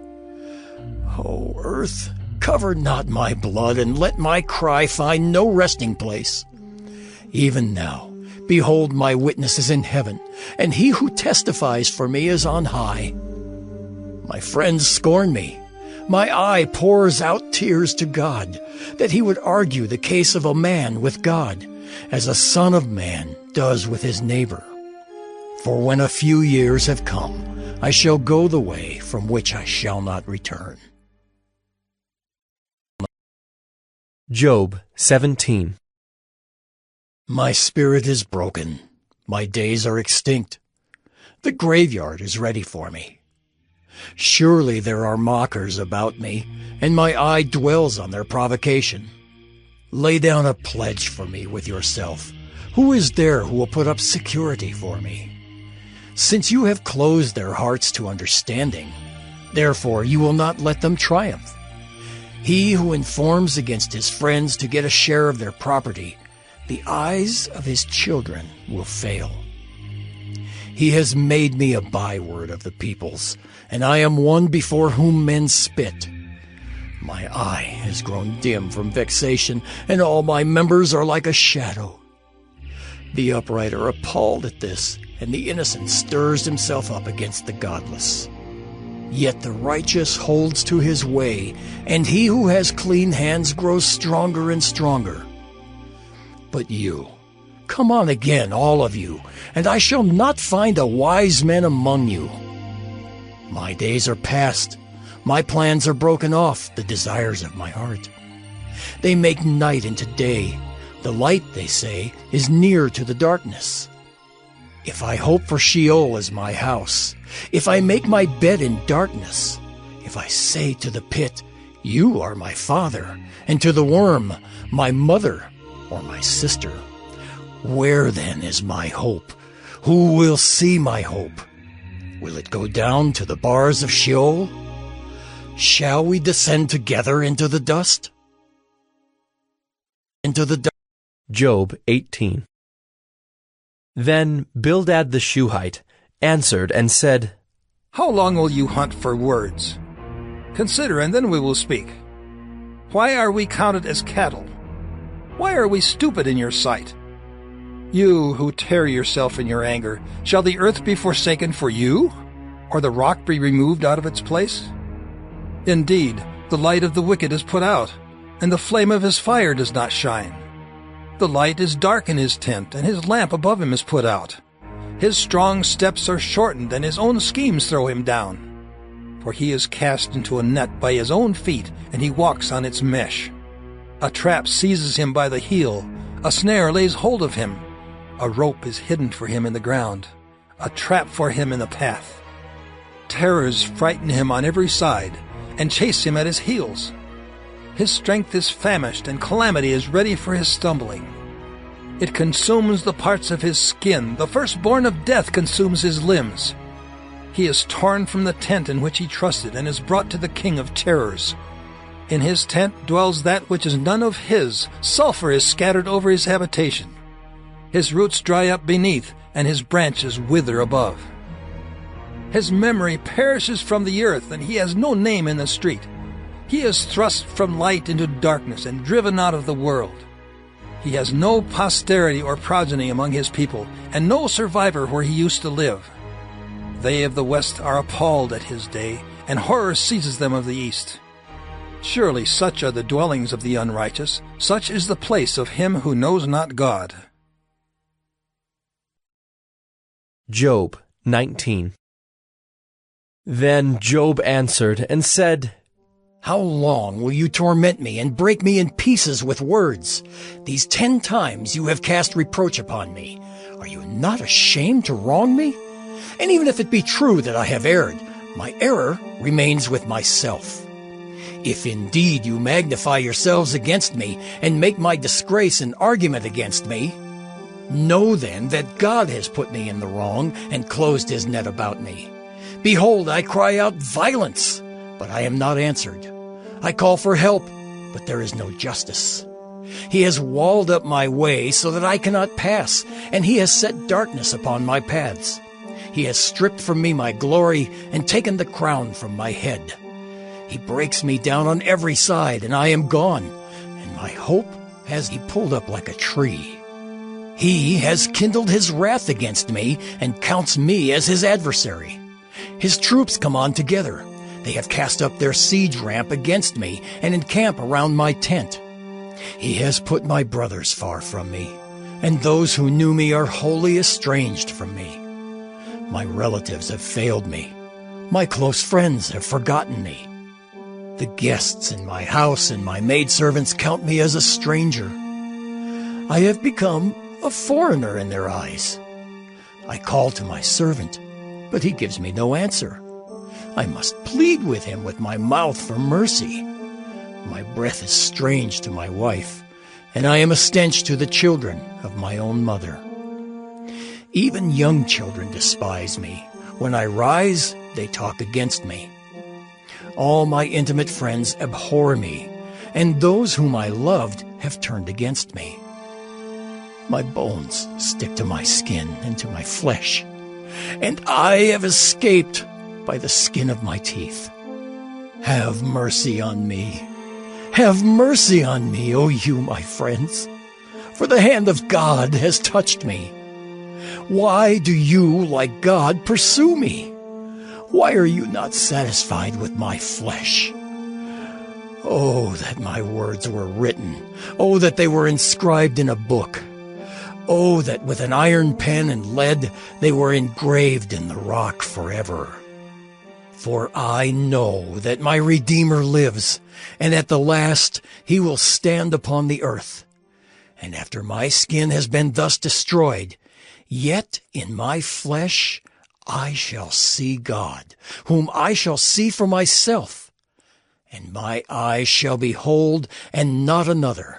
O earth, cover not my blood, and let my cry find no resting place. Even now, behold, my witness is in heaven, and he who testifies for me is on high. My friends scorn me. My eye pours out tears to God, that he would argue the case of a man with God, as a son of man does with his neighbor. For when a few years have come, I shall go the way from which I shall not return. Job 17. My spirit is broken. My days are extinct. The graveyard is ready for me. Surely there are mockers about me, and my eye dwells on their provocation. Lay down a pledge for me with yourself. Who is there who will put up security for me? Since you have closed their hearts to understanding, therefore you will not let them triumph. He who informs against his friends to get a share of their property, the eyes of his children will fail. He has made me a byword of the peoples, and I am one before whom men spit. My eye has grown dim from vexation, and all my members are like a shadow. The upright are appalled at this, and the innocent stirs himself up against the godless. Yet the righteous holds to his way, and he who has clean hands grows stronger and stronger. But you, come on again, all of you, and I shall not find a wise man among you. My days are past. My plans are broken off, the desires of my heart. They make night into day. The light, they say, is near to the darkness. If I hope for Sheol as my house, if I make my bed in darkness, if I say to the pit, you are my father, and to the worm, my mother or my sister, where then is my hope? Who will see my hope? Will it go down to the bars of Sheol? Shall we descend together into the dust? Job 18. Then Bildad the Shuhite answered and said, How long will you hunt for words? Consider, and then we will speak. Why are we counted as cattle? Why are we stupid in your sight? You who tear yourself in your anger, shall the earth be forsaken for you, or the rock be removed out of its place? Indeed, the light of the wicked is put out, and the flame of his fire does not shine. The light is dark in his tent, and his lamp above him is put out. His strong steps are shortened, and his own schemes throw him down. for he is cast into a net by his own feet, and he walks on its mesh. A trap seizes him by the heel, a snare lays hold of him. A rope is hidden for him in the ground, a trap for him in the path. Terrors frighten him on every side, and chase him at his heels. His strength is famished, and calamity is ready for his stumbling. It consumes the parts of his skin. The firstborn of death consumes his limbs. He is torn from the tent in which he trusted, and is brought to the king of terrors. In his tent dwells that which is none of his. Sulfur is scattered over his habitation. His roots dry up beneath, and his branches wither above. His memory perishes from the earth, and he has no name in the street. He is thrust from light into darkness and driven out of the world. He has no posterity or progeny among his people, and no survivor where he used to live. They of the west are appalled at his day, and horror seizes them of the east. Surely such are the dwellings of the unrighteous, such is the place of him who knows not God. Job 19. Then Job answered and said, How long will you torment me and break me in pieces with words? These 10 times you have cast reproach upon me. Are you not ashamed to wrong me? And even if it be true that I have erred, my error remains with myself. If indeed you magnify yourselves against me and make my disgrace an argument against me, know then that God has put me in the wrong and closed his net about me. Behold, I cry out violence, but I am not answered. I call for help, but there is no justice. He has walled up my way so that I cannot pass, and he has set darkness upon my paths. He has stripped from me my glory and taken the crown from my head. He breaks me down on every side, and I am gone, and my hope has he pulled up like a tree. He has kindled his wrath against me and counts me as his adversary. His troops come on together. They have cast up their siege ramp against me and encamp around my tent. He has put my brothers far from me, and those who knew me are wholly estranged from me. My relatives have failed me. My close friends have forgotten me. The guests in my house and my maidservants count me as a stranger. I have become a foreigner in their eyes. I call to my servant, but he gives me no answer. I must plead with him with my mouth for mercy. My breath is strange to my wife, and I am a stench to the children of my own mother. Even young children despise me. When I rise, they talk against me. All my intimate friends abhor me, and those whom I loved have turned against me. My bones stick to my skin and to my flesh, and I have escaped by the skin of my teeth. Have mercy on me. Have mercy on me, O you, my friends, for the hand of God has touched me. Why do you, like God, pursue me? Why are you not satisfied with my flesh? Oh, that my words were written. Oh, that they were inscribed in a book. Oh, that with an iron pen and lead they were engraved in the rock forever. For I know that my Redeemer lives, and at the last he will stand upon the earth. And after my skin has been thus destroyed, yet in my flesh I shall see God, whom I shall see for myself, and my eyes shall behold, and not another.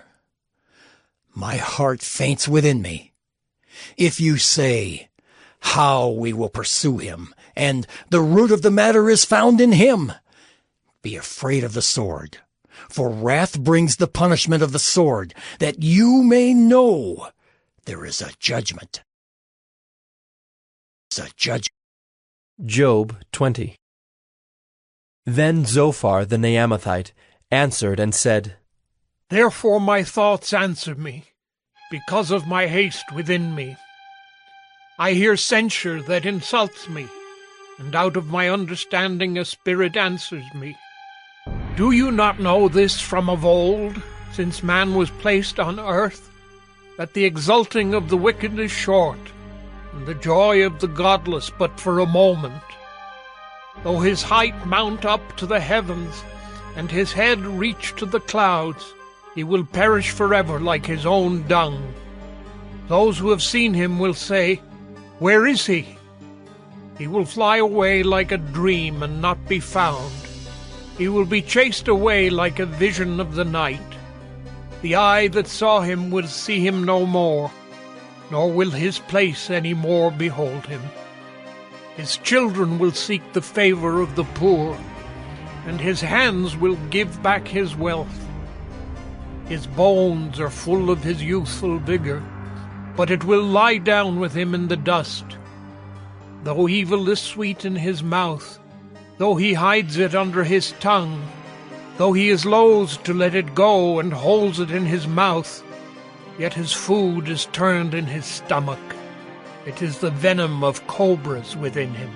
My heart faints within me. If you say, How we will pursue him, and the root of the matter is found in him, be afraid of the sword, for wrath brings the punishment of the sword, that you may know there is a judgment. Job 20. Then Zophar the Naamathite answered and said, Therefore my thoughts answer me, because of my haste within me. I hear censure that insults me, and out of my understanding a spirit answers me. Do you not know this from of old, since man was placed on earth, that the exulting of the wicked is short, and the joy of the godless but for a moment? Though his height mount up to the heavens, and his head reach to the clouds, he will perish forever like his own dung. Those who have seen him will say, Where is he? He will fly away like a dream and not be found. He will be chased away like a vision of the night. The eye that saw him will see him no more, nor will his place any more behold him. His children will seek the favor of the poor, and his hands will give back his wealth. His bones are full of his youthful vigor, but it will lie down with him in the dust. Though evil is sweet in his mouth, though he hides it under his tongue, though he is loath to let it go and holds it in his mouth, yet his food is turned in his stomach. It is the venom of cobras within him.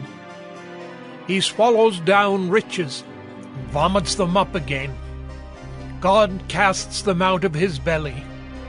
He swallows down riches and vomits them up again. God casts them out of his belly.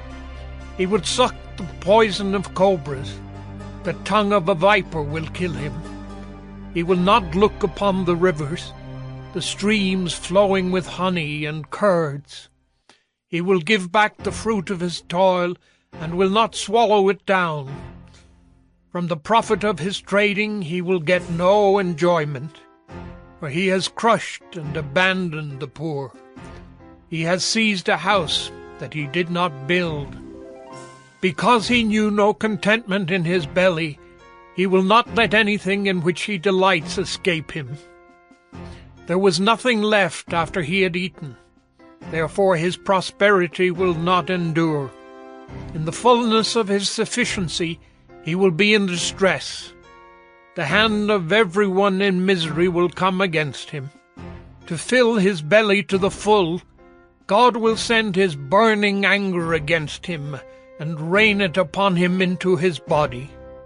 He would suck the poison of cobras. The tongue of a viper will kill him. He will not look upon the rivers, the streams flowing with honey and curds. He will give back the fruit of his toil, and will not swallow it down. From the profit of his trading he will get no enjoyment, for he has crushed and abandoned the poor. He has seized a house that he did not build. Because he knew no contentment in his belly, he will not let anything in which he delights escape him. There was nothing left after he had eaten. Therefore his prosperity will not endure. In the fullness of his sufficiency he will be in distress. The hand of everyone in misery will come against him. To fill his belly to the full, God will send his burning anger against him, and rain it upon him into his body.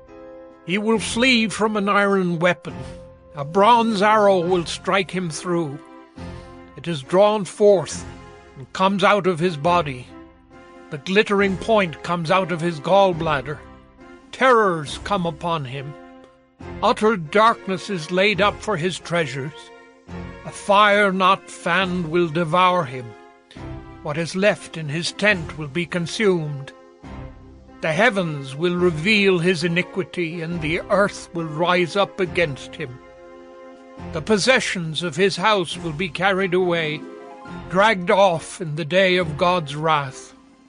He will flee from an iron weapon. A bronze arrow will strike him through. It is drawn forth and comes out of his body. The glittering point comes out of his gallbladder. Terrors come upon him. Utter darkness is laid up for his treasures. A fire not fanned will devour him. What is left in his tent will be consumed. The heavens will reveal his iniquity, and the earth will rise up against him. The possessions of his house will be carried away, dragged off in the day of God's wrath.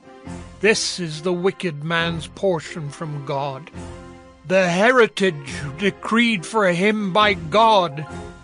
This is the wicked man's portion from God, the heritage decreed for him by God.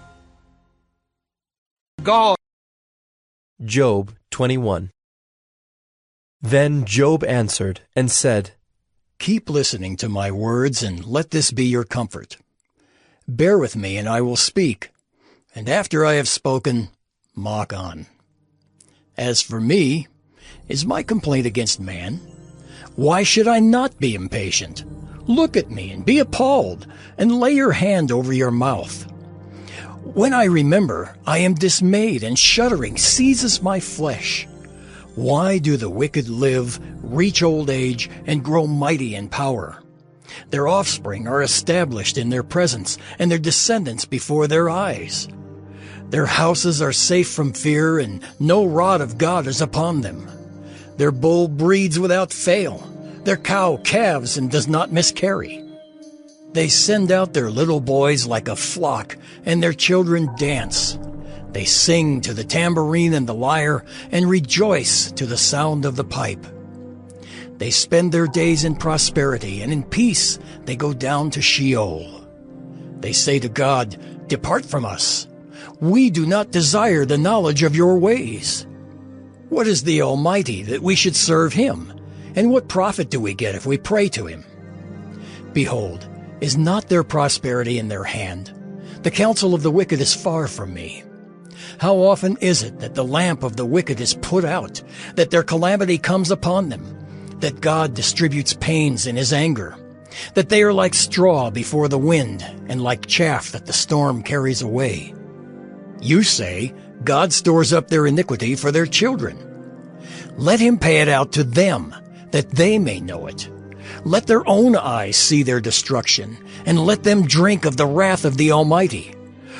Job 21. Then Job answered and said, Keep listening to my words, and let this be your comfort. Bear with me, and I will speak, and after I have spoken, mock on. As for me, is my complaint against man? Why should I not be impatient? Look at me and be appalled, and lay your hand over your mouth. When I remember, I am dismayed, and shuddering seizes my flesh. Why do the wicked live, reach old age, and grow mighty in power? Their offspring are established in their presence, and their descendants before their eyes. Their houses are safe from fear, and no rod of God is upon them. Their bull breeds without fail. Their cow calves and does not miscarry. They send out their little boys like a flock, and their children dance. They sing to the tambourine and the lyre, and rejoice to the sound of the pipe. They spend their days in prosperity, and in peace they go down to Sheol. They say to God, Depart from us. We do not desire the knowledge of your ways. What is the Almighty that we should serve him? And what profit do we get if we pray to him? Behold, is not their prosperity in their hand? The counsel of the wicked is far from me. How often is it that the lamp of the wicked is put out, that their calamity comes upon them, that God distributes pains in his anger, that they are like straw before the wind, and like chaff that the storm carries away? You say, God stores up their iniquity for their children. Let him pay it out to them, that they may know it. Let their own eyes see their destruction, and let them drink of the wrath of the Almighty.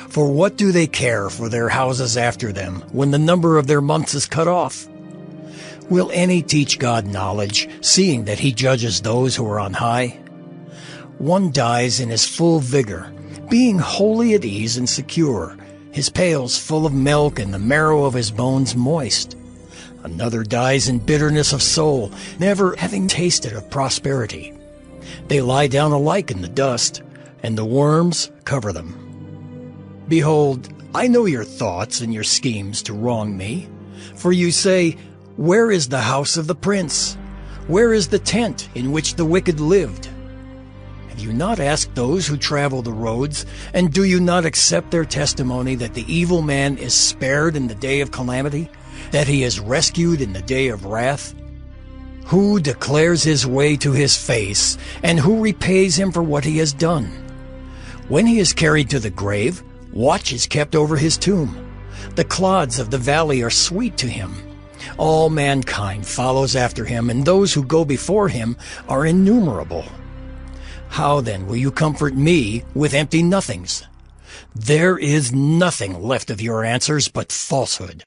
For what do they care for their houses after them, when the number of their months is cut off? Will any teach God knowledge, seeing that he judges those who are on high? One dies in his full vigor, being wholly at ease and secure, his pails full of milk and the marrow of his bones moist. Another dies in bitterness of soul, never having tasted of prosperity. They lie down alike in the dust, and the worms cover them. Behold, I know your thoughts and your schemes to wrong me. For you say, Where is the house of the prince? Where is the tent in which the wicked lived? Have you not asked those who travel the roads, and do you not accept their testimony that the evil man is spared in the day of calamity, that he is rescued in the day of wrath? Who declares his way to his face, and who repays him for what he has done? When he is carried to the grave, watch is kept over his tomb. The clods of the valley are sweet to him. All mankind follows after him, and those who go before him are innumerable. How then will you comfort me with empty nothings? There is nothing left of your answers but falsehood.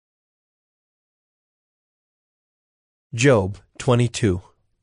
Job 22.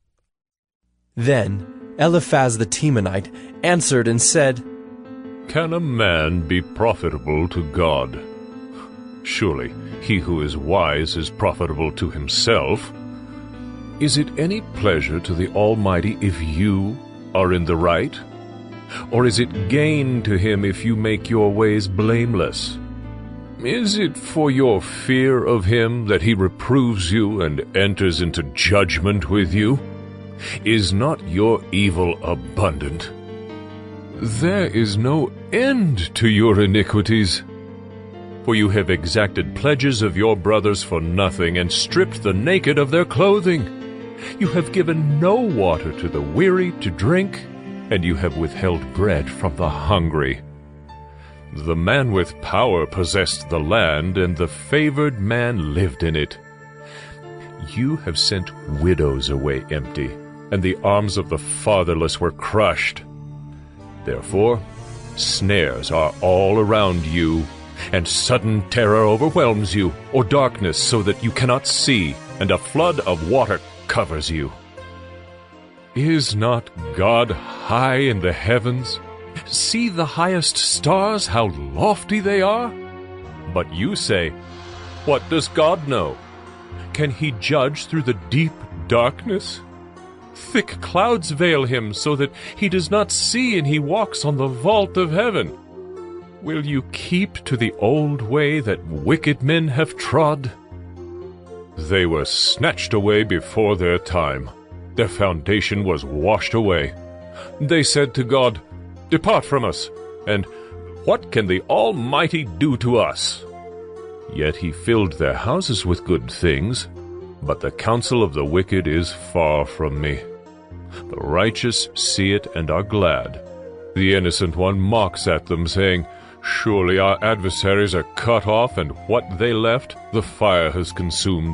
Then Eliphaz the Temanite answered and said, Can a man be profitable to God? Surely he who is wise is profitable to himself. Is it any pleasure to the Almighty if you are in the right? Or is it gain to him if you make your ways blameless? Is it for your fear of him that he reproves you and enters into judgment with you? Is not your evil abundant? There is no end to your iniquities. For you have exacted pledges of your brothers for nothing, and stripped the naked of their clothing. You have given no water to the weary to drink, and you have withheld bread from the hungry. The man with power possessed the land, and the favored man lived in it. You have sent widows away empty, and the arms of the fatherless were crushed. Therefore, snares are all around you, and sudden terror overwhelms you, or darkness so that you cannot see, and a flood of water covers you. Is not God high in the heavens? See the highest stars, how lofty they are? But you say, What does God know? Can he judge through the deep darkness? Thick clouds veil him so that he does not see, and he walks on the vault of heaven. Will you keep to the old way that wicked men have trod? They were snatched away before their time. Their foundation was washed away. They said to God, Depart from us, and what can the Almighty do to us? Yet he filled their houses with good things, but the counsel of the wicked is far from me. The righteous see it and are glad. The innocent one mocks at them, saying, Surely our adversaries are cut off, and what they left the fire has consumed.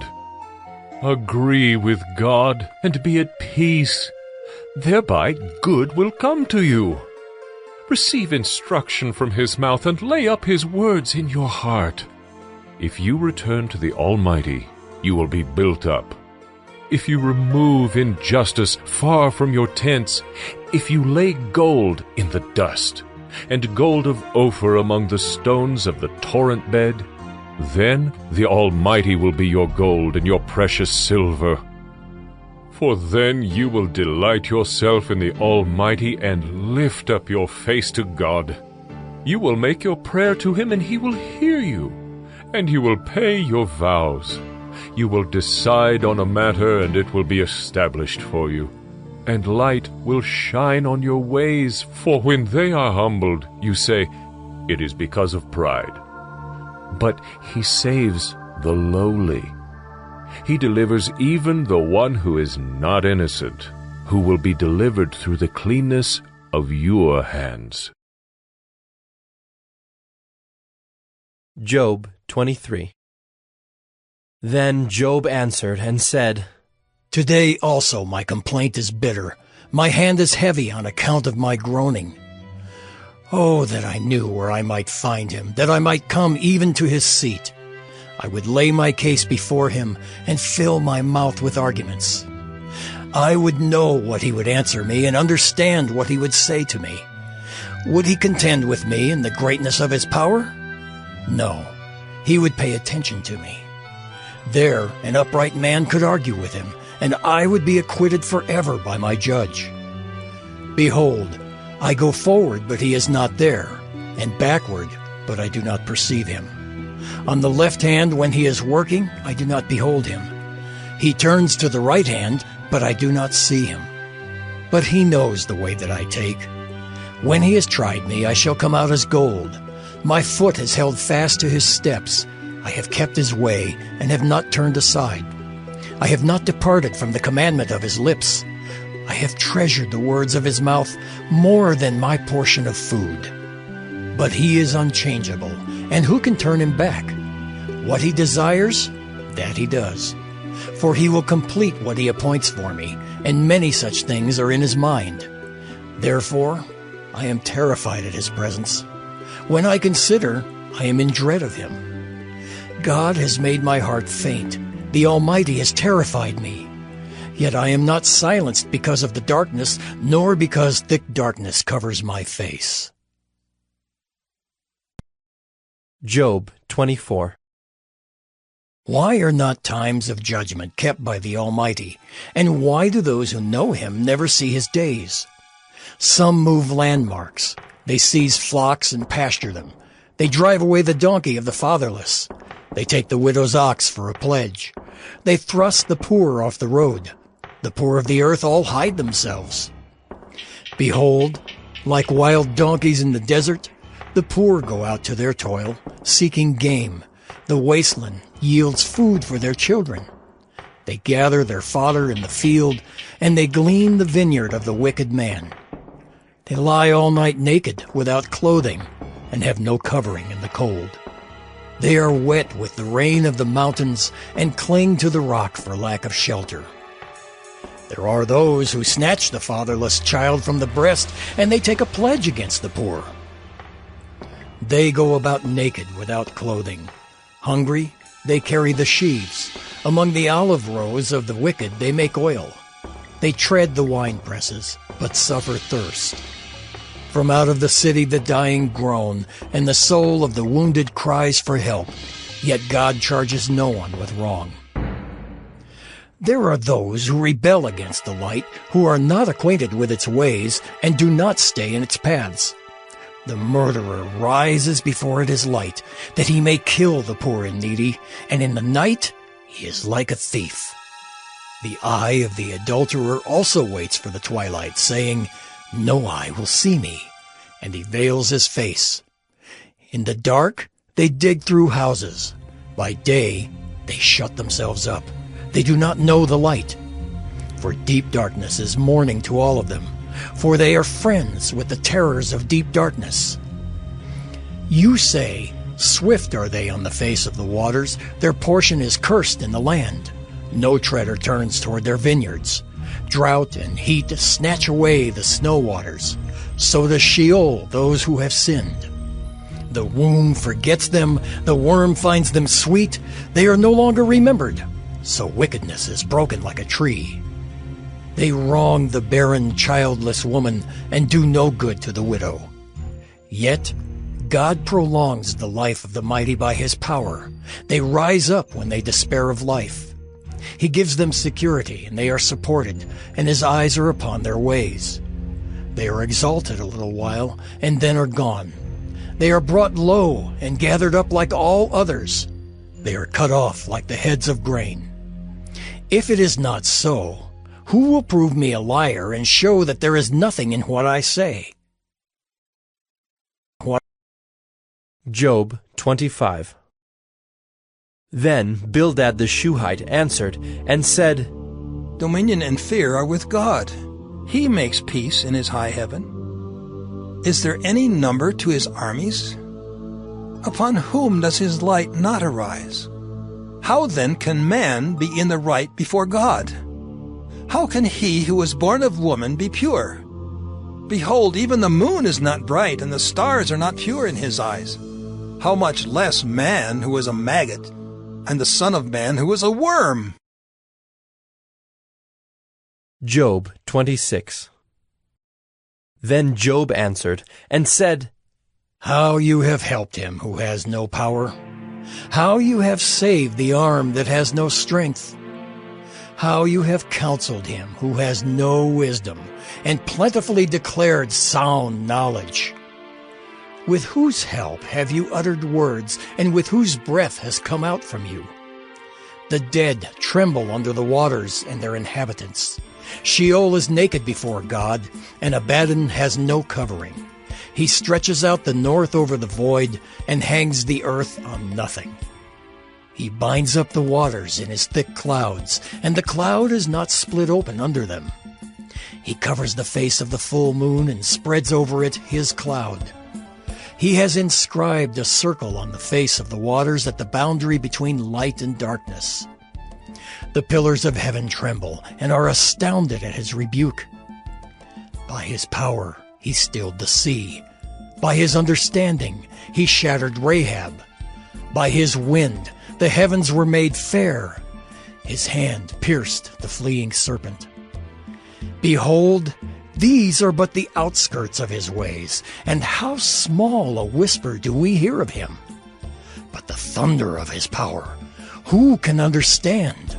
Agree with God, and be at peace. Thereby good will come to you. Receive instruction from his mouth, and lay up his words in your heart. If you return to the Almighty, you will be built up. If you remove injustice far from your tents, if you lay gold in the dust, and gold of Ophir among the stones of the torrent bed, then the Almighty will be your gold and your precious silver. For then you will delight yourself in the Almighty and lift up your face to God. You will make your prayer to him, and he will hear you, and you will pay your vows. You will decide on a matter, and it will be established for you. And light will shine on your ways, for when they are humbled, you say, It is because of pride. But he saves the lowly. He delivers even the one who is not innocent, who will be delivered through the cleanness of your hands. Job 23. Then Job answered and said, Today also my complaint is bitter. My hand is heavy on account of my groaning. Oh, that I knew where I might find him, that I might come even to his seat. I would lay my case before him and fill my mouth with arguments. I would know what he would answer me and understand what he would say to me. Would he contend with me in the greatness of his power? No, he would pay attention to me. There an upright man could argue with him, and I would be acquitted forever by my judge. Behold, I go forward, but he is not there, and backward, but I do not perceive him. On the left hand, when he is working, I do not behold him. He turns to the right hand, but I do not see him. But he knows the way that I take. When he has tried me, I shall come out as gold. My foot has held fast to his steps. I have kept his way, and have not turned aside. I have not departed from the commandment of his lips. I have treasured the words of his mouth more than my portion of food. But he is unchangeable, and who can turn him back? What he desires, that he does. For he will complete what he appoints for me, and many such things are in his mind. Therefore, I am terrified at his presence. When I consider, I am in dread of him. God has made my heart faint. The Almighty has terrified me. Yet I am not silenced because of the darkness, nor because thick darkness covers my face. Job 24. Why are not times of judgment kept by the Almighty? And why do those who know him never see his days? Some move landmarks. They seize flocks and pasture them. They drive away the donkey of the fatherless. They take the widow's ox for a pledge. They thrust the poor off the road. The poor of the earth all hide themselves. Behold, like wild donkeys in the desert, the poor go out to their toil, seeking game. The wasteland yields food for their children. They gather their fodder in the field, and they glean the vineyard of the wicked man. They lie all night naked, without clothing, and have no covering in the cold. They are wet with the rain of the mountains, and cling to the rock for lack of shelter. There are those who snatch the fatherless child from the breast, and they take a pledge against the poor. They go about naked, without clothing. Hungry, they carry the sheaves. Among the olive rows of the wicked they make oil. They tread the wine presses, but suffer thirst. From out of the city the dying groan, and the soul of the wounded cries for help. Yet God charges no one with wrong. There are those who rebel against the light, who are not acquainted with its ways, and do not stay in its paths. The murderer rises before it is light, that he may kill the poor and needy, and in the night he is like a thief. The eye of the adulterer also waits for the twilight, saying, No eye will see me, and he veils his face. In the dark they dig through houses. By day they shut themselves up. They do not know the light. For deep darkness is morning to all of them, for they are friends with the terrors of deep darkness. You say, Swift are they on the face of the waters, their portion is cursed in the land. No treader turns toward their vineyards. Drought and heat snatch away the snow waters. So does Sheol those who have sinned. The womb forgets them, the worm finds them sweet. They are no longer remembered, so wickedness is broken like a tree. They wrong the barren, childless woman and do no good to the widow. Yet God prolongs the life of the mighty by his power. They rise up when they despair of life. He gives them security, and they are supported, and his eyes are upon their ways. They are exalted a little while, and then are gone. They are brought low and gathered up like all others. They are cut off like the heads of grain. If it is not so, who will prove me a liar and show that there is nothing in what I say? Job 25. Then Bildad the Shuhite answered and said, Dominion and fear are with God. He makes peace in his high heaven. Is there any number to his armies? Upon whom does his light not arise? How then can man be in the right before God? How can he who was born of woman be pure? Behold, even the moon is not bright, and the stars are not pure in his eyes. How much less man, who is a maggot, and the Son of Man, who is a worm? Job 26. Then Job answered and said, How you have helped him who has no power! How you have saved the arm that has no strength! How you have counseled him who has no wisdom, and plentifully declared sound knowledge! With whose help have you uttered words, and with whose breath has come out from you? The dead tremble under the waters and their inhabitants. Sheol is naked before God, and Abaddon has no covering. He stretches out the north over the void, and hangs the earth on nothing. He binds up the waters in his thick clouds, and the cloud is not split open under them. He covers the face of the full moon and spreads over it his cloud. He has inscribed a circle on the face of the waters at the boundary between light and darkness. The pillars of heaven tremble and are astounded at his rebuke. By his power he stilled the sea. By his understanding he shattered Rahab. By his wind the heavens were made fair. His hand pierced the fleeing serpent. Behold, these are but the outskirts of his ways, and how small a whisper do we hear of him. But the thunder of his power, who can understand?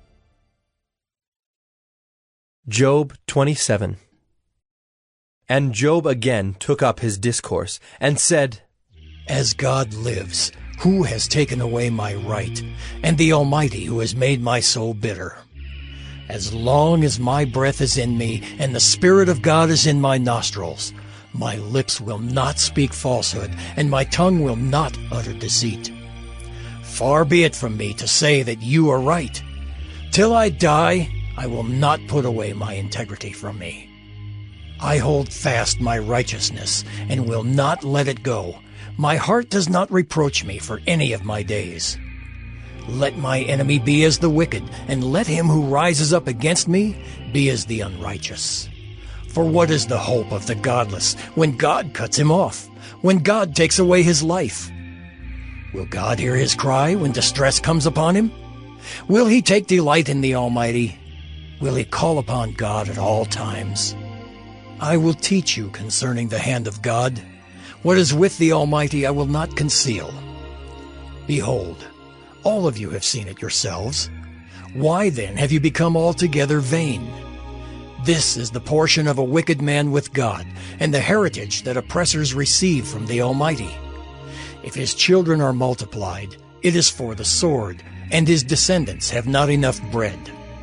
Job 27. And Job again took up his discourse, and said, As God lives, who has taken away my right, and the Almighty who has made my soul bitter? As long as my breath is in me, and the Spirit of God is in my nostrils, my lips will not speak falsehood, and my tongue will not utter deceit. Far be it from me to say that you are right. Till I die, I will not put away my integrity from me. I hold fast my righteousness, and will not let it go. My heart does not reproach me for any of my days. Let my enemy be as the wicked, and let him who rises up against me be as the unrighteous. For what is the hope of the godless when God cuts him off, when God takes away his life? Will God hear his cry when distress comes upon him? Will he take delight in the Almighty? Will he call upon God at all times? I will teach you concerning the hand of God. What is with the Almighty I will not conceal. Behold, all of you have seen it yourselves. Why then have you become altogether vain? This is the portion of a wicked man with God, and the heritage that oppressors receive from the Almighty. If his children are multiplied, it is for the sword, and his descendants have not enough bread.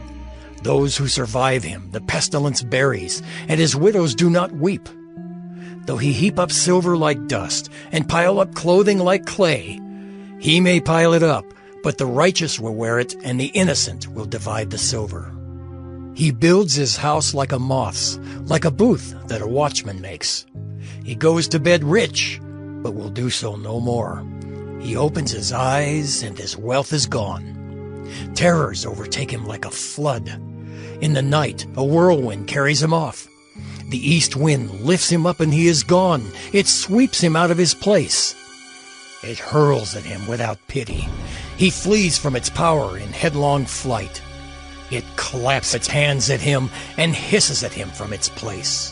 Those who survive him the pestilence buries, and his widows do not weep. Though he heap up silver like dust, and pile up clothing like clay, he may pile it up, but the righteous will wear it, and the innocent will divide the silver. He builds his house like a moth's, like a booth that a watchman makes. He goes to bed rich, but will do so no more. He opens his eyes, and his wealth is gone. Terrors overtake him like a flood. In the night, a whirlwind carries him off. The east wind lifts him up, and he is gone. It sweeps him out of his place. It hurls at him without pity. He flees from its power in headlong flight. It claps its hands at him and hisses at him from its place.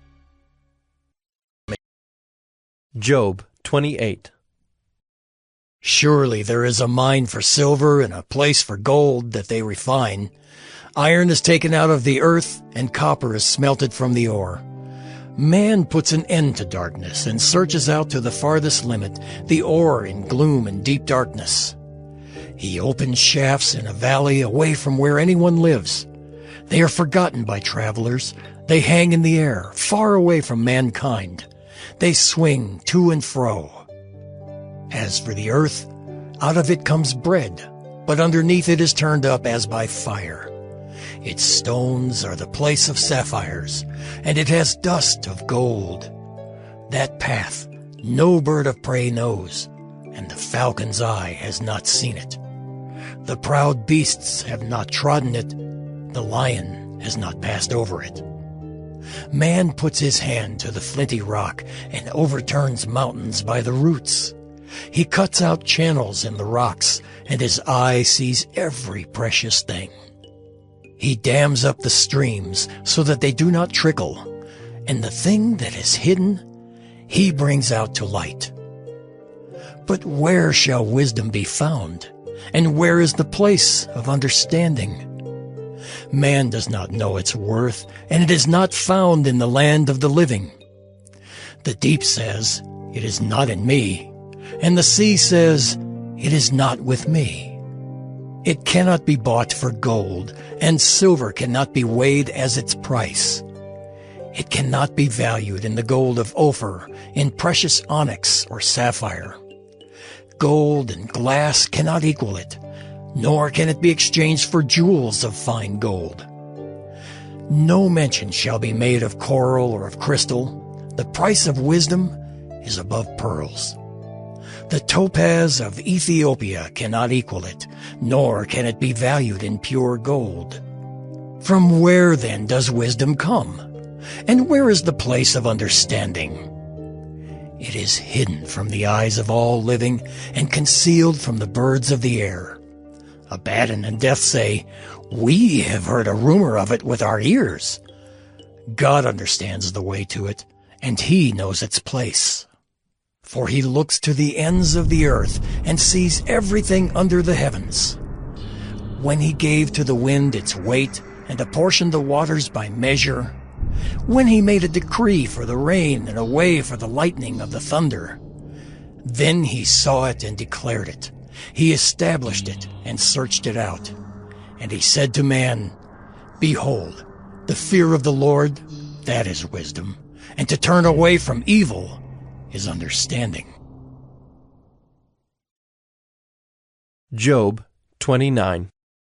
Job 28. Surely there is a mine for silver and a place for gold that they refine. Iron is taken out of the earth, and copper is smelted from the ore. Man puts an end to darkness and searches out to the farthest limit, the ore in gloom and deep darkness. He opens shafts in a valley away from where anyone lives. They are forgotten by travelers. They hang in the air, far away from mankind. They swing to and fro. As for the earth, out of it comes bread, but underneath it is turned up as by fire. Its stones are the place of sapphires, and it has dust of gold. That path no bird of prey knows, and the falcon's eye has not seen it. The proud beasts have not trodden it, the lion has not passed over it. Man puts his hand to the flinty rock and overturns mountains by the roots. He cuts out channels in the rocks, and his eye sees every precious thing. He dams up the streams so that they do not trickle, and the thing that is hidden he brings out to light. But where shall wisdom be found? And where is the place of understanding? Man does not know its worth, and it is not found in the land of the living. The deep says, "It is not in me," and the sea says, "It is not with me." It cannot be bought for gold, and silver cannot be weighed as its price. It cannot be valued in the gold of Ophir, in precious onyx or sapphire. Gold and glass cannot equal it, nor can it be exchanged for jewels of fine gold. No mention shall be made of coral or of crystal. The price of wisdom is above pearls. The topaz of Ethiopia cannot equal it, nor can it be valued in pure gold. From where then does wisdom come? And where is the place of understanding? It is hidden from the eyes of all living and concealed from the birds of the air. Abaddon and Death say, "We have heard a rumor of it with our ears." God understands the way to it, and he knows its place. For he looks to the ends of the earth and sees everything under the heavens. When he gave to the wind its weight and apportioned the waters by measure, when he made a decree for the rain and a way for the lightning of the thunder, then he saw it and declared it. He established it and searched it out. And he said to man, "Behold, the fear of the Lord, that is wisdom, and to turn away from evil is understanding." Job 29.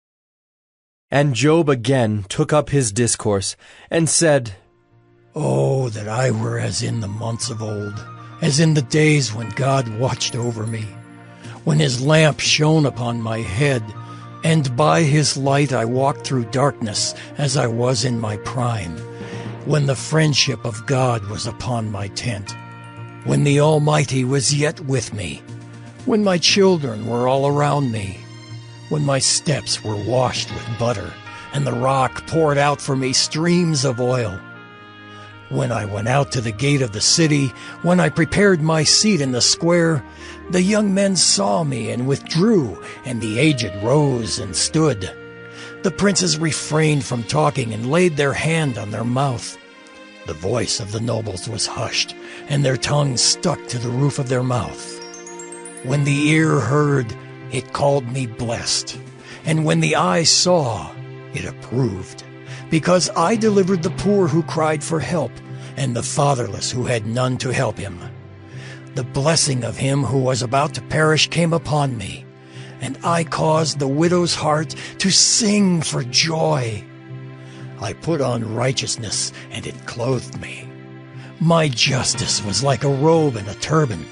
And Job again took up his discourse, and said, "Oh, that I were as in the months of old, as in the days when God watched over me, when his lamp shone upon my head, and by his light I walked through darkness as I was in my prime, when the friendship of God was upon my tent, when the Almighty was yet with me, when my children were all around me, when my steps were washed with butter, and the rock poured out for me streams of oil. When I went out to the gate of the city, when I prepared my seat in the square, the young men saw me and withdrew, and the aged rose and stood. The princes refrained from talking and laid their hand on their mouth. The voice of the nobles was hushed, and their tongues stuck to the roof of their mouth. When the ear heard, it called me blessed, and when the eye saw, it approved, because I delivered the poor who cried for help, and the fatherless who had none to help him. The blessing of him who was about to perish came upon me, and I caused the widow's heart to sing for joy. I put on righteousness, and it clothed me. My justice was like a robe and a turban.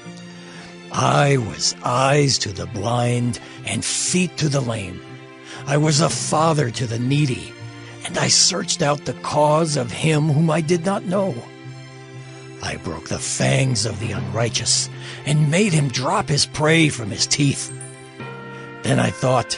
I was eyes to the blind and feet to the lame. I was a father to the needy, and I searched out the cause of him whom I did not know. I broke the fangs of the unrighteous and made him drop his prey from his teeth. Then I thought,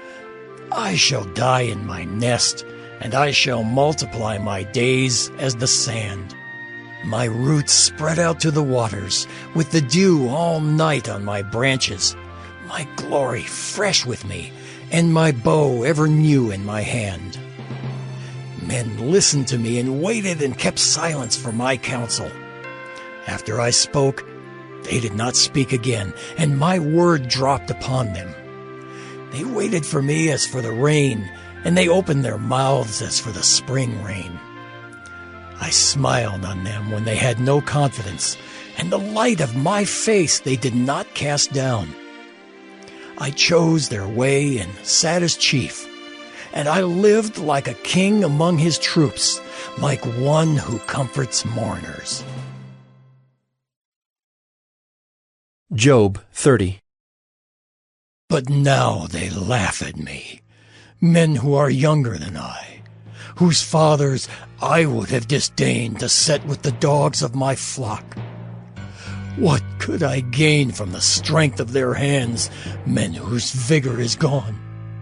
I shall die in my nest, and I shall multiply my days as the sand. My roots spread out to the waters, with the dew all night on my branches, my glory fresh with me, and my bow ever new in my hand. Men listened to me and waited and kept silence for my counsel. After I spoke, they did not speak again, and my word dropped upon them. They waited for me as for the rain, and they opened their mouths as for the spring rain. I smiled on them when they had no confidence, and the light of my face they did not cast down. I chose their way and sat as chief, and I lived like a king among his troops, like one who comforts mourners. Job 30. But now they laugh at me, men who are younger than I. whose fathers I would have disdained to set with the dogs of my flock. What could I gain from the strength of their hands, men whose vigor is gone?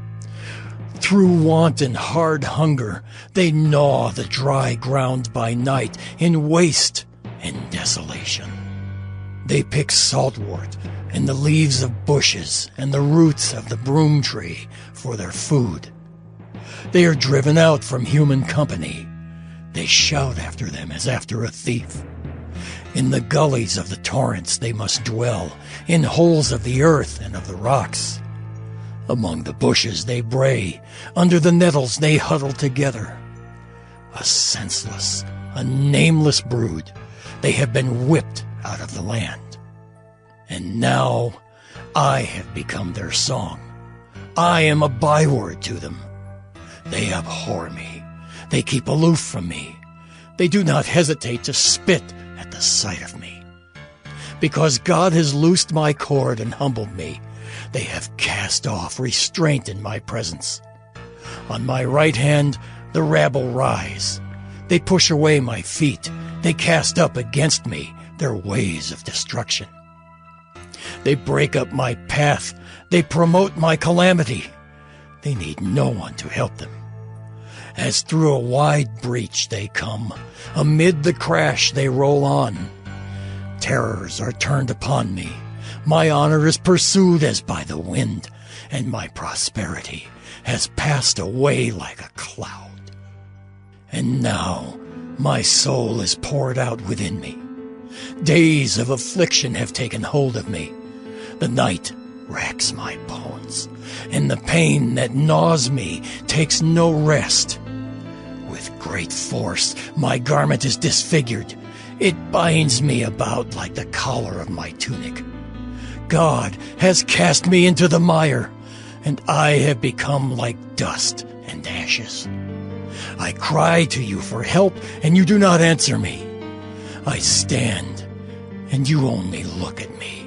Through want and hard hunger, they gnaw the dry ground by night in waste and desolation. They pick saltwort and the leaves of bushes and the roots of the broom tree for their food. They are driven out from human company. They shout after them as after a thief. In the gullies of the torrents they must dwell, in holes of the earth and of the rocks. Among the bushes they bray, under the nettles they huddle together. A senseless, a nameless brood, they have been whipped out of the land. And now I have become their song. I am a byword to them. They abhor me. They keep aloof from me. They do not hesitate to spit at the sight of me. Because God has loosed my cord and humbled me, they have cast off restraint in my presence. On my right hand, the rabble rise. They push away my feet. They cast up against me their ways of destruction. They break up my path. They promote my calamity. They need no one to help them. As through a wide breach they come. Amid the crash they roll on. Terrors are turned upon me. My honor is pursued as by the wind, and my prosperity has passed away like a cloud. And now my soul is poured out within me. Days of affliction have taken hold of me. The night racks my bones, and the pain that gnaws me takes no rest. With great force, my garment is disfigured. It binds me about like the collar of my tunic. God has cast me into the mire, and I have become like dust and ashes. I cry to you for help, and you do not answer me. I stand, and you only look at me.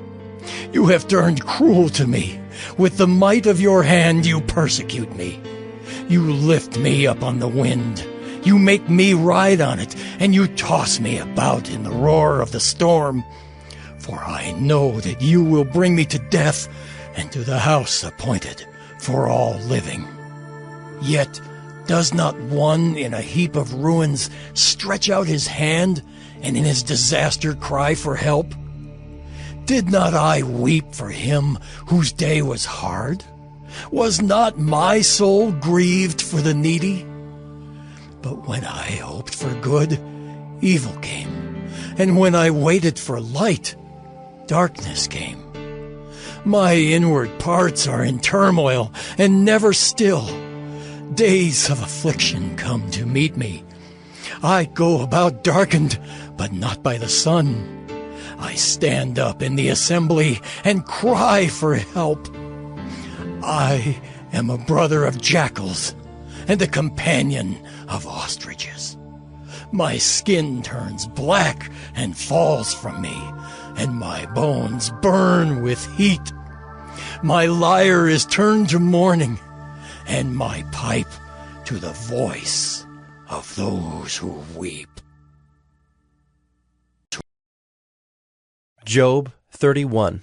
You have turned cruel to me. With the might of your hand you persecute me. You lift me up on the wind. You make me ride on it, and you toss me about in the roar of the storm. For I know that you will bring me to death and to the house appointed for all living. Yet does not one in a heap of ruins stretch out his hand and in his disaster cry for help? Did not I weep for him whose day was hard? Was not my soul grieved for the needy? But when I hoped for good, evil came, and when I waited for light, darkness came. My inward parts are in turmoil and never still. Days of affliction come to meet me. I go about darkened, but not by the sun. I stand up in the assembly and cry for help. I am a brother of jackals and a companion of ostriches. My skin turns black and falls from me, and my bones burn with heat. My lyre is turned to mourning, and my pipe to the voice of those who weep. Job 31.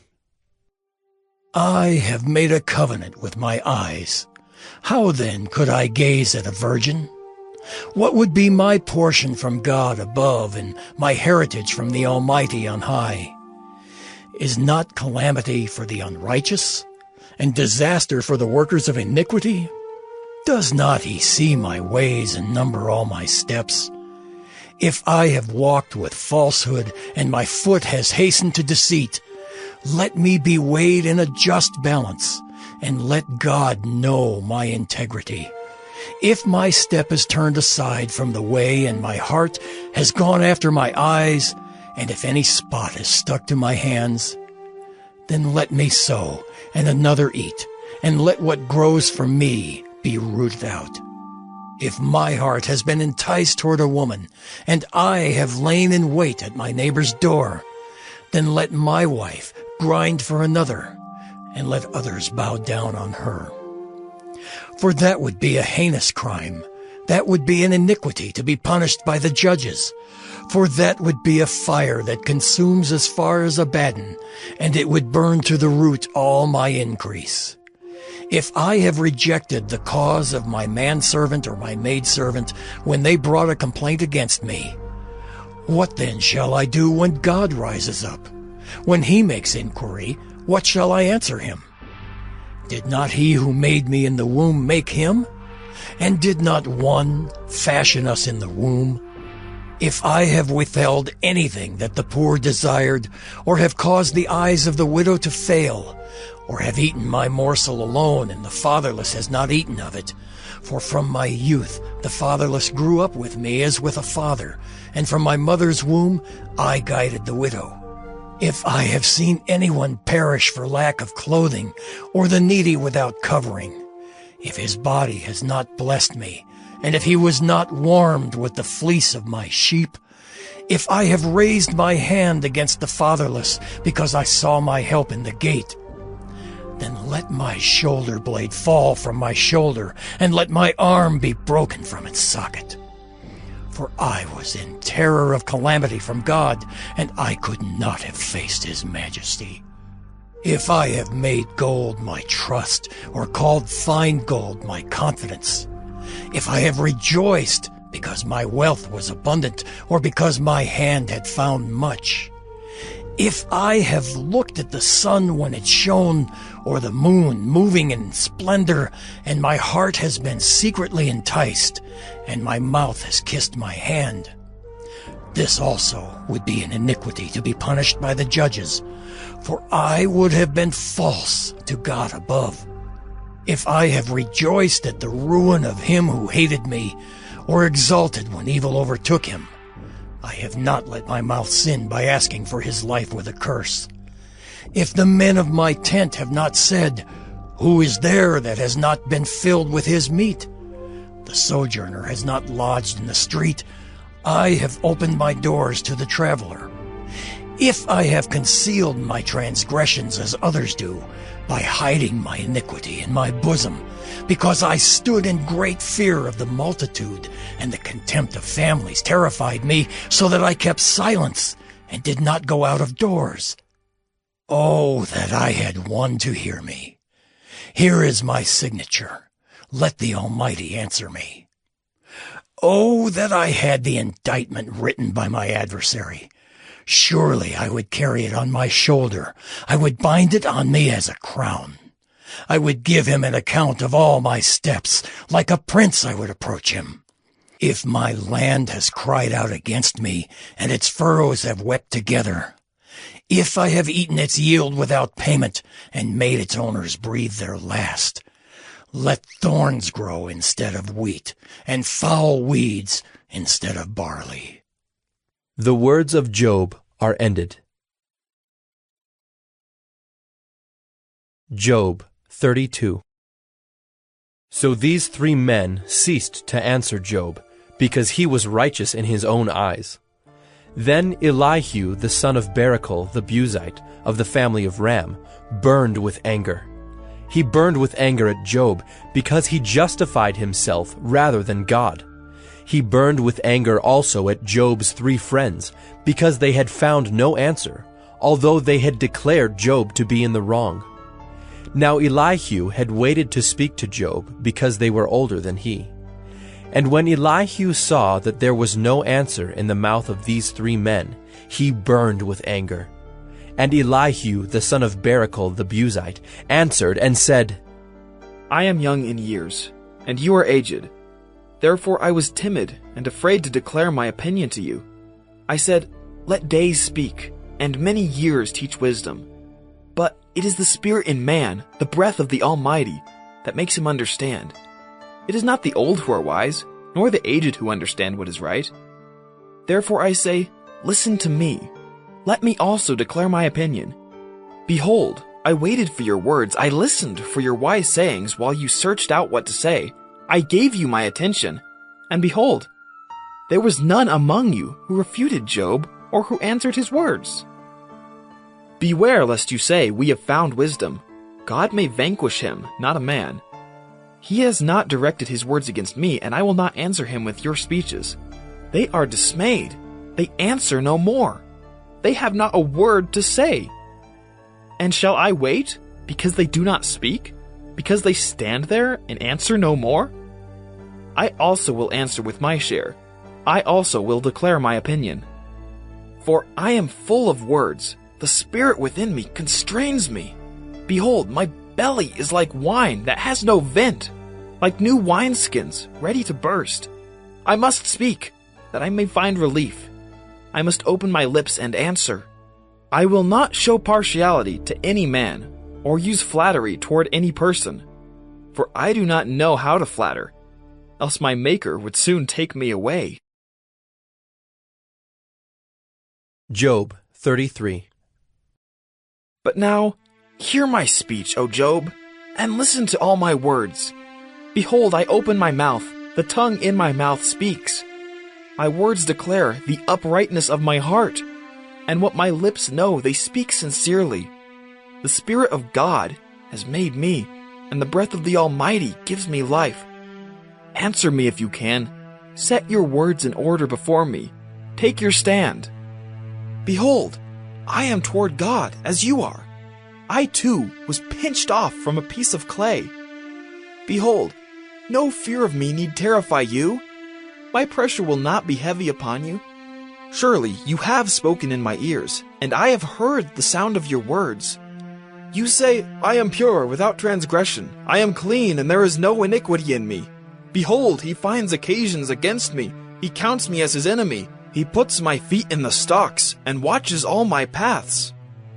I have made a covenant with my eyes. How then could I gaze at a virgin? What would be my portion from God above and my heritage from the Almighty on high? Is not calamity for the unrighteous and disaster for the workers of iniquity? Does not he see my ways and number all my steps? If I have walked with falsehood and my foot has hastened to deceit, let me be weighed in a just balance, and let God know my integrity. If my step is turned aside from the way and my heart has gone after my eyes, and if any spot has stuck to my hands, then let me sow and another eat, and let what grows from me be rooted out. If my heart has been enticed toward a woman, and I have lain in wait at my neighbor's door, then let my wife grind for another, and let others bow down on her. For that would be a heinous crime, That would be an iniquity to be punished by the judges. For that would be a fire that consumes as far as Abaddon, and it would burn to the root all my increase. If I have rejected the cause of my manservant or my maidservant when they brought a complaint against me, what then shall I do when God rises up? When he makes inquiry, what shall I answer him? Did not he who made me in the womb make him? And did not one fashion us in the womb? If I have withheld anything that the poor desired, or have caused the eyes of the widow to fail, or have eaten my morsel alone, and the fatherless has not eaten of it, for from my youth the fatherless grew up with me as with a father, and from my mother's womb I guided the widow. If I have seen anyone perish for lack of clothing, or the needy without covering, if his body has not blessed me, and if he was not warmed with the fleece of my sheep, if I have raised my hand against the fatherless because I saw my help in the gate, then let my shoulder blade fall from my shoulder, and let my arm be broken from its socket. For I was in terror of calamity from God, and I could not have faced his majesty. If I have made gold my trust, or called fine gold my confidence, if I have rejoiced because my wealth was abundant, or because my hand had found much, if I have looked at the sun when it shone, or the moon moving in splendor, and my heart has been secretly enticed, and my mouth has kissed my hand, this also would be an iniquity to be punished by the judges, for I would have been false to God above. If I have rejoiced at the ruin of him who hated me, or exulted when evil overtook him, I have not let my mouth sin by asking for his life with a curse. If the men of my tent have not said, "Who is there that has not been filled with his meat?" The sojourner has not lodged in the street. I have opened my doors to the traveler. If I have concealed my transgressions as others do, by hiding my iniquity in my bosom, because I stood in great fear of the multitude, and the contempt of families terrified me, so that I kept silence and did not go out of doors. Oh, that I had one to hear me. Here is my signature. Let the Almighty answer me. Oh, that I had the indictment written by my adversary. Surely I would carry it on my shoulder. I would bind it on me as a crown. I would give him an account of all my steps. Like a prince I would approach him. If my land has cried out against me, and its furrows have wept together, if I have eaten its yield without payment, and made its owners breathe their last, let thorns grow instead of wheat, and foul weeds instead of barley. The words of Job are ended. Job 32. So these 3 men ceased to answer Job, because he was righteous in his own eyes. Then Elihu the son of Barachel the Buzite, of the family of Ram, burned with anger. He burned with anger at Job, because he justified himself rather than God. He burned with anger also at Job's 3 friends, because they had found no answer, although they had declared Job to be in the wrong. Now Elihu had waited to speak to Job, because they were older than he. And when Elihu saw that there was no answer in the mouth of these 3 men, he burned with anger. And Elihu the son of Barachel the Buzite answered and said, I am young in years, and you are aged. Therefore I was timid and afraid to declare my opinion to you. I said, Let days speak, and many years teach wisdom. But it is the spirit in man, the breath of the Almighty, that makes him understand. It is not the old who are wise, nor the aged who understand what is right. Therefore I say, Listen to me. Let me also declare my opinion. Behold, I waited for your words. I listened for your wise sayings while you searched out what to say. I gave you my attention, and behold, there was none among you who refuted Job or who answered his words. Beware lest you say, We have found wisdom. God may vanquish him, not a man. He has not directed his words against me, and I will not answer him with your speeches. They are dismayed. They answer no more. They have not a word to say. And shall I wait, because they do not speak? Because they stand there and answer no more? I also will answer with my share. I also will declare my opinion. For I am full of words. The spirit within me constrains me. Behold, my belly is like wine that has no vent, like new wineskins ready to burst. I must speak, that I may find relief. I must open my lips and answer. I will not show partiality to any man, or use flattery toward any person, for I do not know how to flatter, else my Maker would soon take me away. Job 33. But now, hear my speech, O Job, and listen to all my words. Behold, I open my mouth, the tongue in my mouth speaks. My words declare the uprightness of my heart, and what my lips know they speak sincerely. The Spirit of God has made me, and the breath of the Almighty gives me life. Answer me if you can. Set your words in order before me. Take your stand. Behold, I am toward God as you are. I too was pinched off from a piece of clay. Behold, no fear of me need terrify you. My pressure will not be heavy upon you. Surely you have spoken in my ears, and I have heard the sound of your words. You say, I am pure without transgression. I am clean, and there is no iniquity in me. Behold, he finds occasions against me. He counts me as his enemy. He puts my feet in the stocks, and watches all my paths.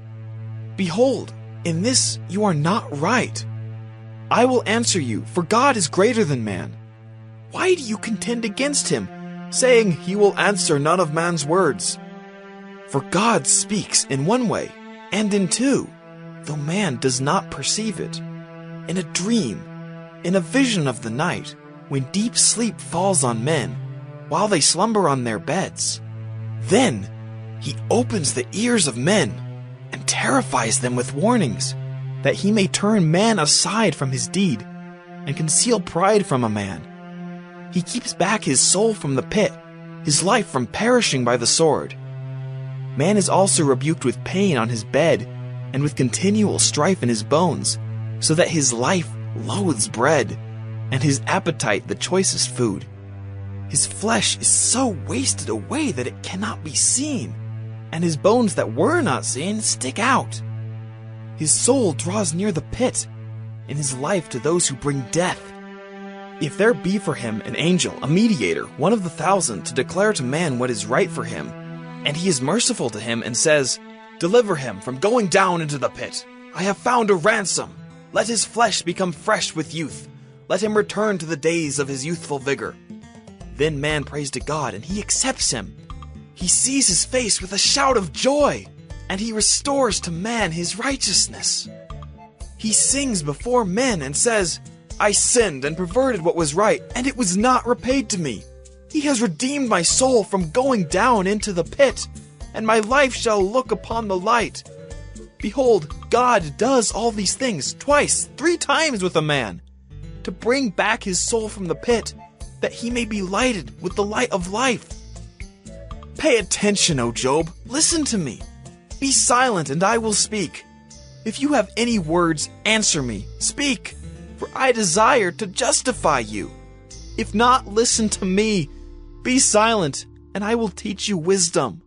Behold, in this you are not right. I will answer you, for God is greater than man. Why do you contend against him, saying he will answer none of man's words? For God speaks in one way, and in two, though man does not perceive it. In a dream, in a vision of the night, when deep sleep falls on men, while they slumber on their beds. Then he opens the ears of men and terrifies them with warnings, that he may turn man aside from his deed and conceal pride from a man. He keeps back his soul from the pit, his life from perishing by the sword. Man is also rebuked with pain on his bed and with continual strife in his bones, so that his life loathes bread and his appetite the choicest food. His flesh is so wasted away that it cannot be seen, and his bones that were not seen stick out. His soul draws near the pit, and his life to those who bring death. If there be for him an angel, a mediator, one of the 1,000, to declare to man what is right for him, and he is merciful to him and says, Deliver him from going down into the pit. I have found a ransom. Let his flesh become fresh with youth. Let him return to the days of his youthful vigor. Then man prays to God, and he accepts him. He sees his face with a shout of joy, and he restores to man his righteousness. He sings before men and says, I sinned and perverted what was right, and it was not repaid to me. He has redeemed my soul from going down into the pit, and my life shall look upon the light. Behold, God does all these things twice, 3 times with a man, to bring back his soul from the pit, that he may be lighted with the light of life. Pay attention, O Job. Listen to me. Be silent, and I will speak. If you have any words, answer me. Speak, for I desire to justify you. If not, listen to me. Be silent, and I will teach you wisdom.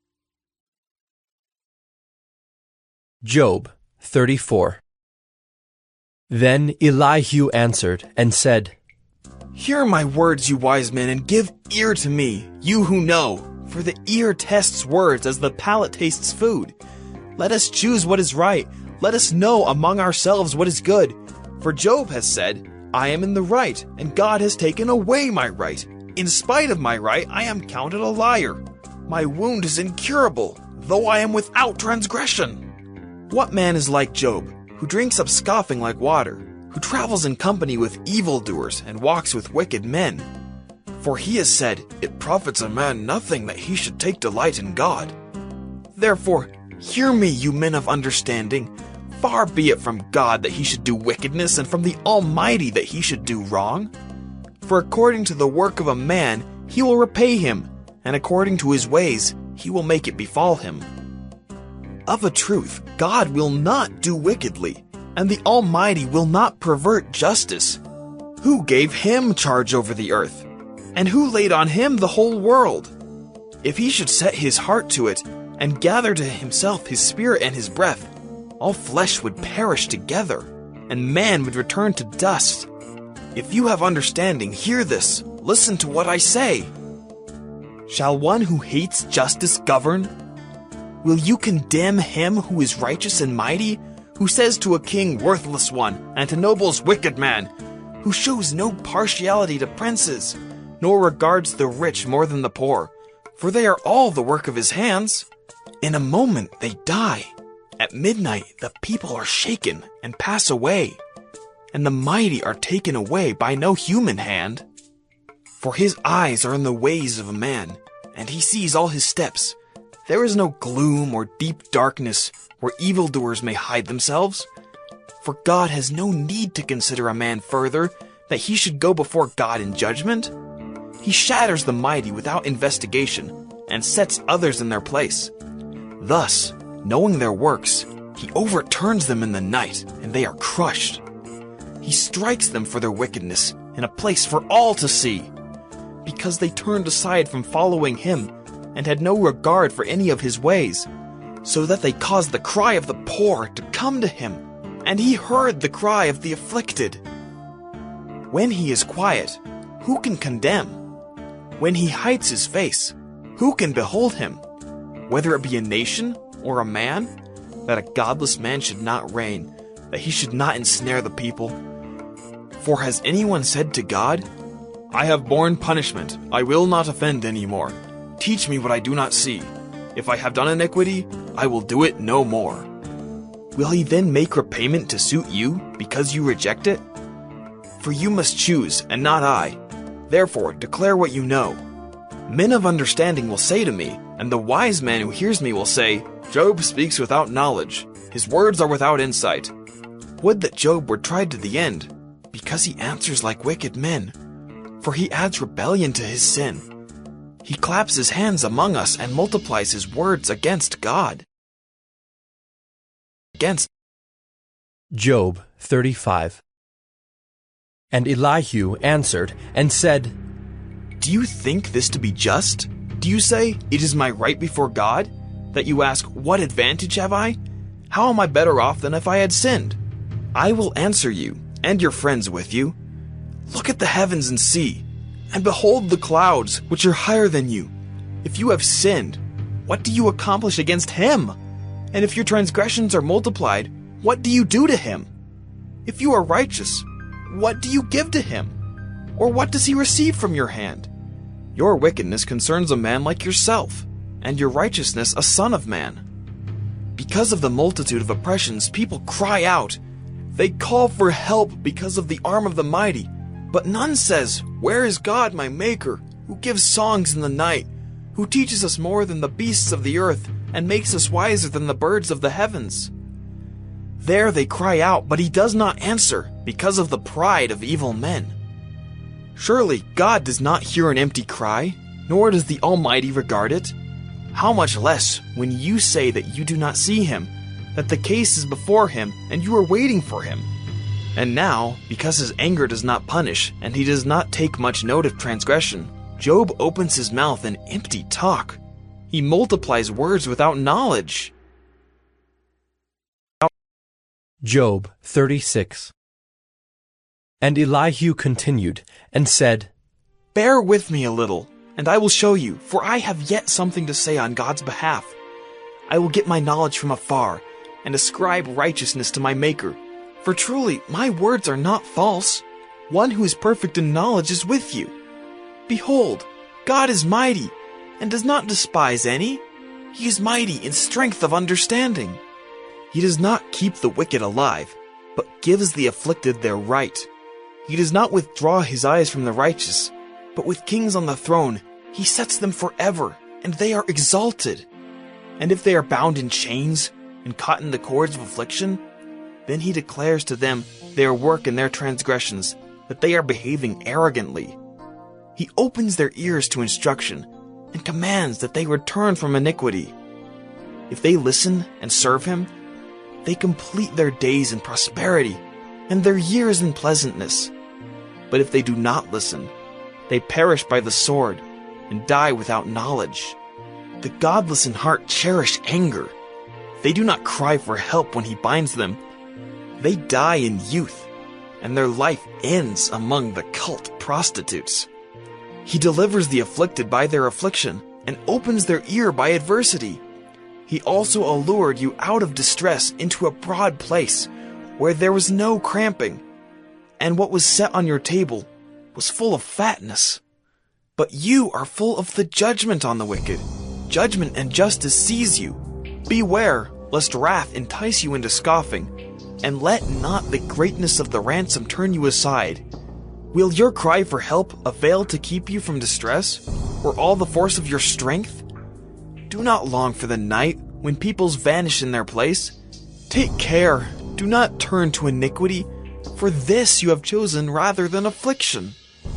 Job 34. Then Elihu answered and said, Hear my words, you wise men, and give ear to me, you who know, for the ear tests words as the palate tastes food. Let us choose what is right. Let us know among ourselves what is good. For Job has said, I am in the right, and God has taken away my right. In spite of my right, I am counted a liar. My wound is incurable, though I am without transgression. What man is like Job, who drinks up scoffing like water, who travels in company with evildoers and walks with wicked men? For he has said, It profits a man nothing that he should take delight in God. Therefore, hear me, you men of understanding. Far be it from God that he should do wickedness, and from the Almighty that he should do wrong. For according to the work of a man he will repay him, and according to his ways he will make it befall him. Of a truth, God will not do wickedly, and the Almighty will not pervert justice. Who gave him charge over the earth? And who laid on him the whole world? If he should set his heart to it, and gather to himself his spirit and his breath, all flesh would perish together, and man would return to dust. If you have understanding, hear this. Listen to what I say. Shall one who hates justice govern? Will you condemn him who is righteous and mighty, who says to a king, worthless one, and to nobles, wicked man, who shows no partiality to princes, nor regards the rich more than the poor, for they are all the work of his hands? In a moment they die. At midnight the people are shaken and pass away, and the mighty are taken away by no human hand. For his eyes are in the ways of a man, and he sees all his steps. There is no gloom or deep darkness where evildoers may hide themselves. For God has no need to consider a man further, that he should go before God in judgment. He shatters the mighty without investigation, and sets others in their place. Thus, knowing their works, he overturns them in the night, and they are crushed. He strikes them for their wickedness in a place for all to see, because they turned aside from following him, and had no regard for any of his ways, so that they caused the cry of the poor to come to him, and he heard the cry of the afflicted. When he is quiet, who can condemn? When he hides his face, who can behold him? Whether it be a nation or a man, that a godless man should not reign, that he should not ensnare the people. For has anyone said to God, I have borne punishment, I will not offend any more. Teach me what I do not see. If I have done iniquity, I will do it no more. Will he then make repayment to suit you, because you reject it? For you must choose, and not I. Therefore, declare what you know. Men of understanding will say to me, and the wise man who hears me will say, Job speaks without knowledge. His words are without insight. Would that Job were tried to the end, because he answers like wicked men. For he adds rebellion to his sin. He claps his hands among us and multiplies his words against God. Job 35. And Elihu answered and said, Do you think this to be just? Do you say, it is my right before God? That you ask, what advantage have I? How am I better off than if I had sinned? I will answer you, and your friends with you. Look at the heavens and see, and behold the clouds, which are higher than you. If you have sinned, what do you accomplish against him? And if your transgressions are multiplied, what do you do to him? If you are righteous, what do you give to him? Or what does he receive from your hand? Your wickedness concerns a man like yourself, and your righteousness a son of man. Because of the multitude of oppressions, people cry out. They call for help because of the arm of the mighty. But none says, Where is God, my Maker, who gives songs in the night, who teaches us more than the beasts of the earth, and makes us wiser than the birds of the heavens? There they cry out, but he does not answer, because of the pride of evil men. Surely God does not hear an empty cry, nor does the Almighty regard it. How much less when you say that you do not see him, that the case is before him, and you are waiting for him. And now, because his anger does not punish, and he does not take much note of transgression, Job opens his mouth in empty talk. He multiplies words without knowledge. Job 36. And Elihu continued, and said, Bear with me a little, and I will show you, for I have yet something to say on God's behalf. I will get my knowledge from afar, and ascribe righteousness to my Maker. For truly, my words are not false. One who is perfect in knowledge is with you. Behold, God is mighty, and does not despise any. He is mighty in strength of understanding. He does not keep the wicked alive, but gives the afflicted their right. He does not withdraw his eyes from the righteous, but with kings on the throne, he sets them forever, and they are exalted. And if they are bound in chains, and caught in the cords of affliction, Then he declares to them their work and their transgressions, that they are behaving arrogantly. He opens their ears to instruction and commands that they return from iniquity. If they listen and serve him, they complete their days in prosperity and their years in pleasantness. But if they do not listen, they perish by the sword and die without knowledge. The godless in heart cherish anger. They do not cry for help when he binds them. They die in youth, and their life ends among the cult prostitutes. He delivers the afflicted by their affliction and opens their ear by adversity. He also allured you out of distress into a broad place where there was no cramping, and what was set on your table was full of fatness. But you are full of the judgment on the wicked. Judgment and justice seize you. Beware, lest wrath entice you into scoffing, and let not the greatness of the ransom turn you aside. Will your cry for help avail to keep you from distress, or all the force of your strength? Do not long for the night when peoples vanish in their place. Take care, do not turn to iniquity, for this you have chosen rather than affliction.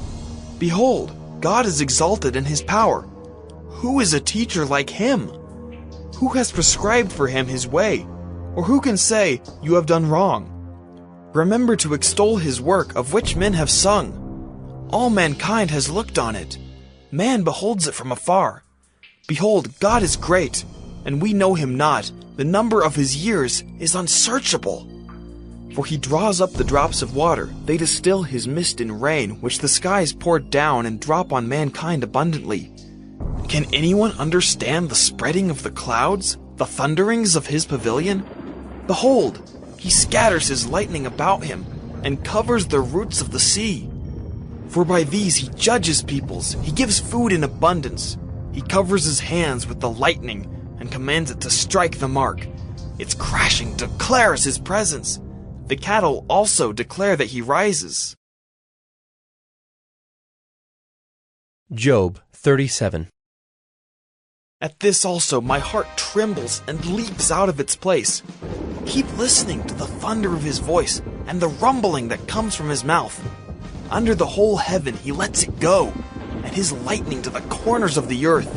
Behold, God is exalted in his power. Who is a teacher like him? Who has prescribed for him his way? Or who can say, you have done wrong? Remember to extol his work of which men have sung. All mankind has looked on it. Man beholds it from afar. Behold, God is great, and we know him not. The number of his years is unsearchable. For he draws up the drops of water. They distill his mist in rain, which the skies pour down and drop on mankind abundantly. Can anyone understand the spreading of the clouds, the thunderings of his pavilion? Behold, he scatters his lightning about him, and covers the roots of the sea. For by these he judges peoples, he gives food in abundance. He covers his hands with the lightning, and commands it to strike the mark. Its crashing declares his presence. The cattle also declare that he rises. Job 37. At this also my heart trembles and leaps out of its place. Keep listening to the thunder of his voice and the rumbling that comes from his mouth. Under the whole heaven he lets it go, and his lightning to the corners of the earth.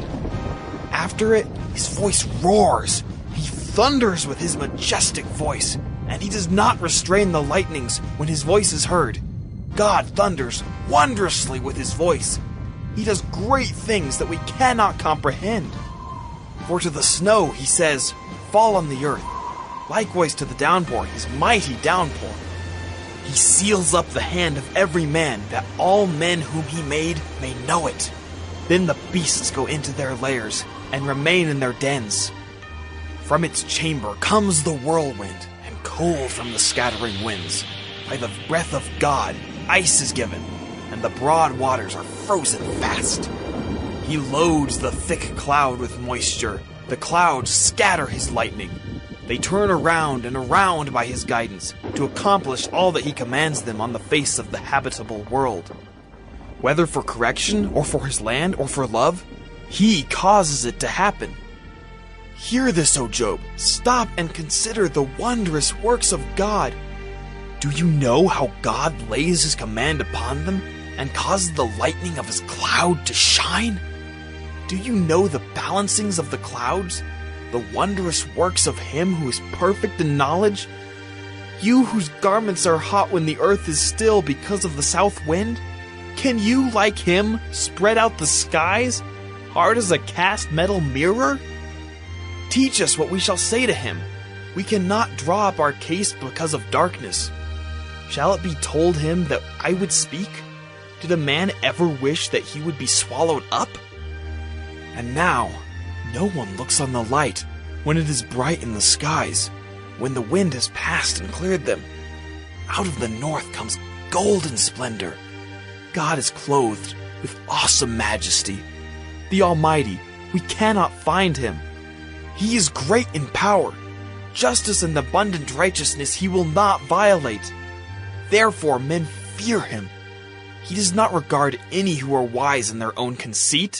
After it, his voice roars. He thunders with his majestic voice, and he does not restrain the lightnings when his voice is heard. God thunders wondrously with his voice. He does great things that we cannot comprehend. For to the snow he says, fall on the earth. Likewise to the downpour, his mighty downpour. He seals up the hand of every man, that all men whom he made may know it. Then the beasts go into their lairs, and remain in their dens. From its chamber comes the whirlwind, and cold from the scattering winds. By the breath of God, ice is given, and the broad waters are frozen fast. He loads the thick cloud with moisture. The clouds scatter his lightning. They turn around and around by his guidance, to accomplish all that he commands them on the face of the habitable world. Whether for correction, or for his land, or for love, he causes it to happen. Hear this, O Job. Stop and consider the wondrous works of God. Do you know how God lays his command upon them, and causes the lightning of his cloud to shine? Do you know the balancings of the clouds, the wondrous works of him who is perfect in knowledge? You whose garments are hot when the earth is still because of the south wind? Can you, like him, spread out the skies, hard as a cast metal mirror? Teach us what we shall say to him. We cannot draw up our case because of darkness. Shall it be told him that I would speak? Did a man ever wish that he would be swallowed up? And now, no one looks on the light when it is bright in the skies, when the wind has passed and cleared them. Out of the north comes golden splendor. God is clothed with awesome majesty. The Almighty, we cannot find him. He is great in power. Justice and abundant righteousness he will not violate. Therefore men fear him. He does not regard any who are wise in their own conceit.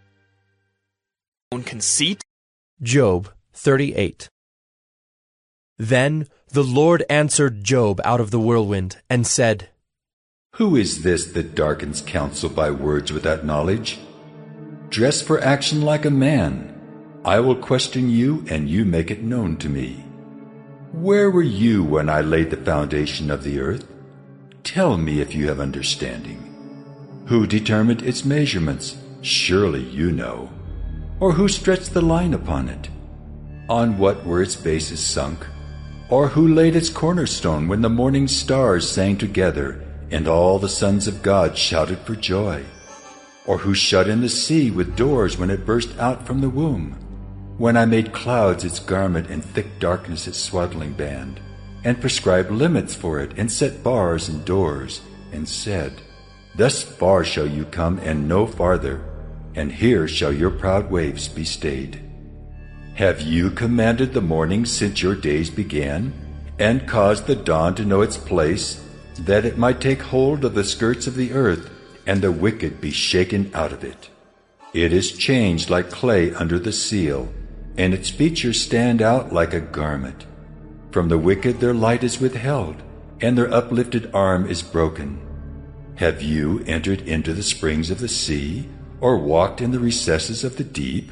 Job 38. Then the Lord answered Job out of the whirlwind and said, Who is this that darkens counsel by words without knowledge? Dress for action like a man. I will question you, and you make it known to me. Where were you when I laid the foundation of the earth? Tell me if you have understanding. Who determined its measurements? Surely you know. Or who stretched the line upon it? On what were its bases sunk? Or who laid its cornerstone when the morning stars sang together, and all the sons of God shouted for joy? Or who shut in the sea with doors when it burst out from the womb? When I made clouds its garment and thick darkness its swaddling band, and prescribed limits for it, and set bars and doors, and said, Thus far shall you come, and no farther, and here shall your proud waves be stayed. Have you commanded the morning since your days began, and caused the dawn to know its place, that it might take hold of the skirts of the earth, and the wicked be shaken out of it? It is changed like clay under the seal, and its features stand out like a garment. From the wicked their light is withheld, and their uplifted arm is broken. Have you entered into the springs of the sea, or walked in the recesses of the deep?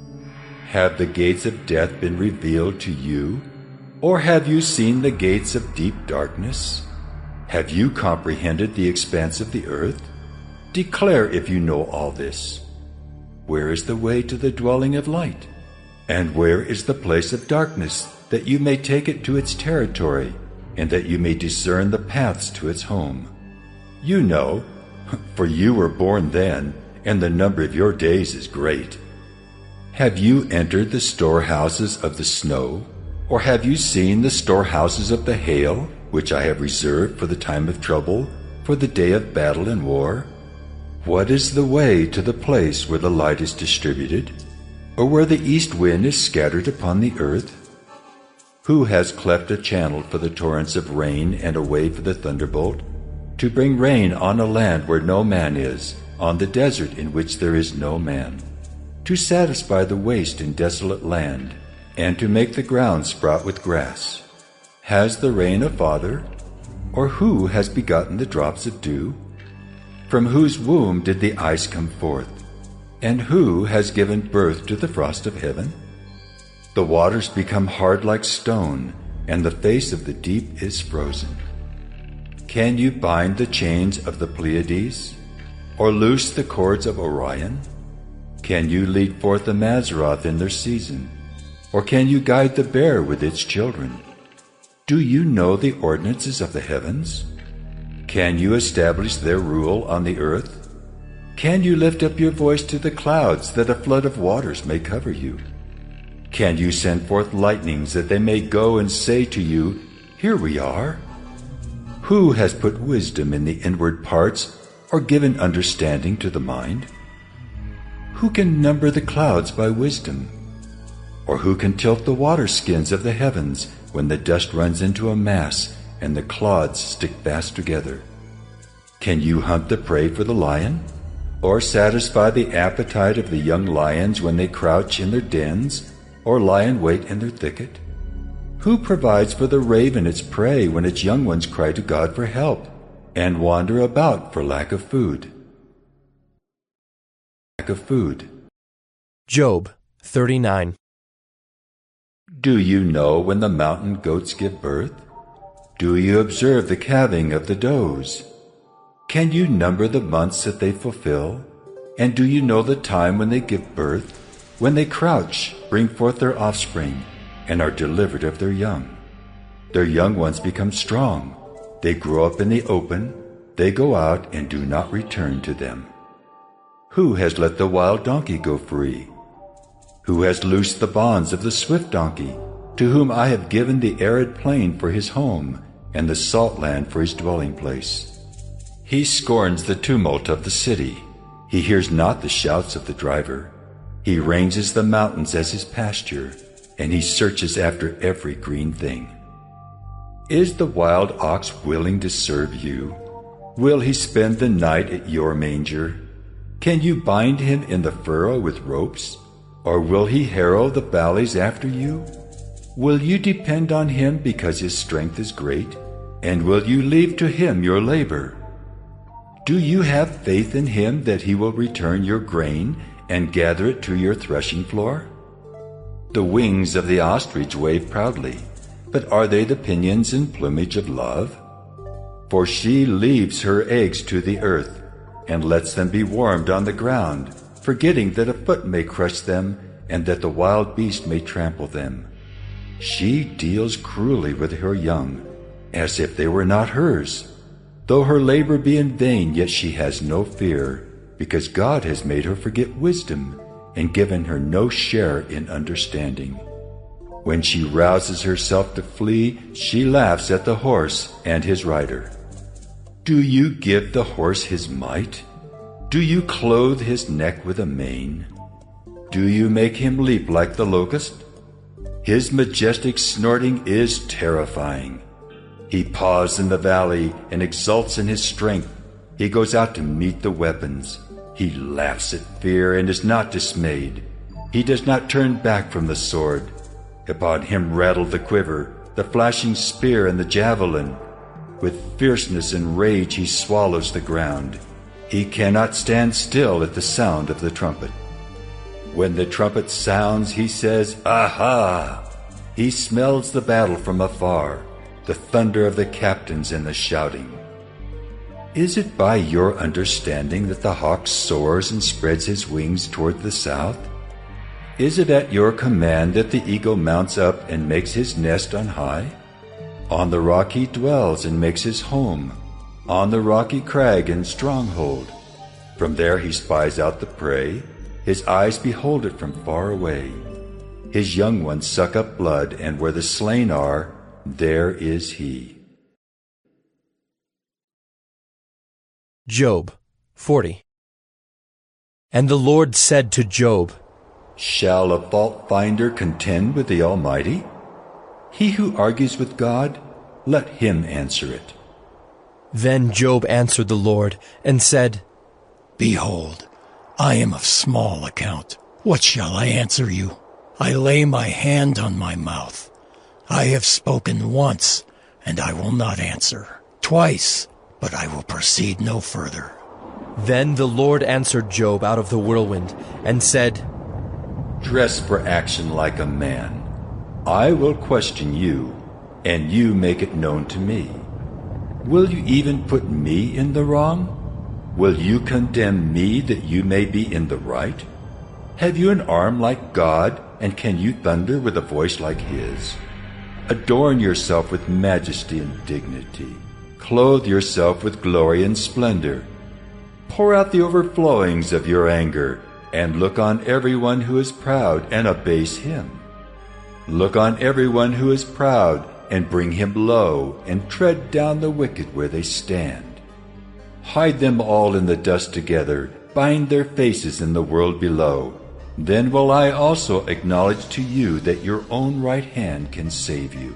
Have the gates of death been revealed to you, or have you seen the gates of deep darkness? Have you comprehended the expanse of the earth? Declare if you know all this. Where is the way to the dwelling of light? And where is the place of darkness, that you may take it to its territory, and that you may discern the paths to its home? You know, for you were born then, and the number of your days is great. Have you entered the storehouses of the snow, or have you seen the storehouses of the hail, which I have reserved for the time of trouble, for the day of battle and war? What is the way to the place where the light is distributed, or where the east wind is scattered upon the earth? Who has cleft a channel for the torrents of rain, and a way for the thunderbolt, to bring rain on a land where no man is, on the desert in which there is no man, to satisfy the waste and desolate land, and to make the ground sprout with grass? Has the rain a father? Or who has begotten the drops of dew? From whose womb did the ice come forth? And who has given birth to the frost of heaven? The waters become hard like stone, and the face of the deep is frozen. Can you bind the chains of the Pleiades, or loose the cords of Orion? Can you lead forth the Mazzaroth in their season, or can you guide the bear with its children? Do you know the ordinances of the heavens? Can you establish their rule on the earth? Can you lift up your voice to the clouds, that a flood of waters may cover you? Can you send forth lightnings, that they may go and say to you, Here we are? Who has put wisdom in the inward parts, or given understanding to the mind? Who can number the clouds by wisdom? Or who can tilt the water skins of the heavens, when the dust runs into a mass, and the clods stick fast together? Can you hunt the prey for the lion, or satisfy the appetite of the young lions when they crouch in their dens, or lie in wait in their thicket? Who provides for the raven its prey when its young ones cry to God for help, and wander about for lack of food? Job 39. Do you know when the mountain goats give birth? Do you observe the calving of the does? Can you number the months that they fulfill? And do you know the time when they give birth? When they crouch, bring forth their offspring, and are delivered of their young. Their young ones become strong. They grow up in the open. They go out and do not return to them. Who has let the wild donkey go free? Who has loosed the bonds of the swift donkey, to whom I have given the arid plain for his home, and the salt land for his dwelling place? He scorns the tumult of the city. He hears not the shouts of the driver. He ranges the mountains as his pasture, and he searches after every green thing. Is the wild ox willing to serve you? Will he spend the night at your manger? Can you bind him in the furrow with ropes? Or will he harrow the valleys after you? Will you depend on him because his strength is great? And will you leave to him your labor? Do you have faith in him that he will return your grain and gather it to your threshing floor? The wings of the ostrich wave proudly, but are they the pinions and plumage of love? For she leaves her eggs to the earth, and lets them be warmed on the ground, forgetting that a foot may crush them, and that the wild beast may trample them. She deals cruelly with her young, as if they were not hers. Though her labor be in vain, yet she has no fear, because God has made her forget wisdom, and given her no share in understanding. When she rouses herself to flee, she laughs at the horse and his rider. Do you give the horse his might? Do you clothe his neck with a mane? Do you make him leap like the locust? His majestic snorting is terrifying. He paws in the valley and exults in his strength. He goes out to meet the weapons. He laughs at fear and is not dismayed. He does not turn back from the sword. Upon him rattle the quiver, the flashing spear and the javelin. With fierceness and rage he swallows the ground. He cannot stand still at the sound of the trumpet. When the trumpet sounds, he says, "Aha!" He smells the battle from afar, the thunder of the captains and the shouting. Is it by your understanding that the hawk soars and spreads his wings toward the south? Is it at your command that the eagle mounts up and makes his nest on high? On the rock he dwells and makes his home, on the rocky crag and stronghold. From there he spies out the prey, his eyes behold it from far away. His young ones suck up blood, and where the slain are, there is he. Job 40. And the Lord said to Job, Shall a fault finder contend with the Almighty? He who argues with God, let him answer it. Then Job answered the Lord and said, Behold, I am of small account. What shall I answer you? I lay my hand on my mouth. I have spoken once, and I will not answer. Twice, but I will proceed no further. Then the Lord answered Job out of the whirlwind and said, Dress for action like a man. I will question you, and you make it known to me. Will you even put me in the wrong? Will you condemn me that you may be in the right? Have you an arm like God, and can you thunder with a voice like his? Adorn yourself with majesty and dignity. Clothe yourself with glory and splendor. Pour out the overflowings of your anger, and look on everyone who is proud and abase him. Look on everyone who is proud, and bring him low, and tread down the wicked where they stand. Hide them all in the dust together, bind their faces in the world below. Then will I also acknowledge to you that your own right hand can save you.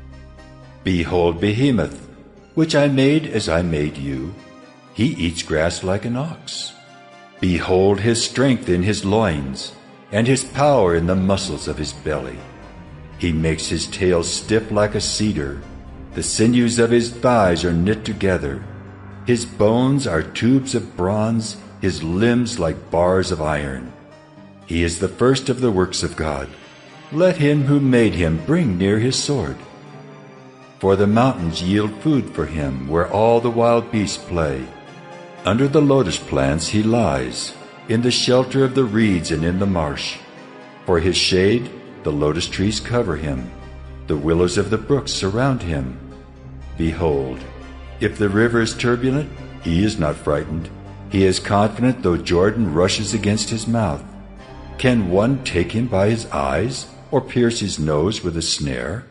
Behold Behemoth, which I made as I made you. He eats grass like an ox. Behold his strength in his loins, and his power in the muscles of his belly. He makes his tail stiff like a cedar. The sinews of his thighs are knit together. His bones are tubes of bronze, his limbs like bars of iron. He is the first of the works of God. Let him who made him bring near his sword. For the mountains yield food for him, where all the wild beasts play. Under the lotus plants he lies, in the shelter of the reeds and in the marsh. For his shade, the lotus trees cover him. The willows of the brooks surround him. Behold, if the river is turbulent, he is not frightened. He is confident though Jordan rushes against his mouth. Can one take him by his eyes, or pierce his nose with a snare?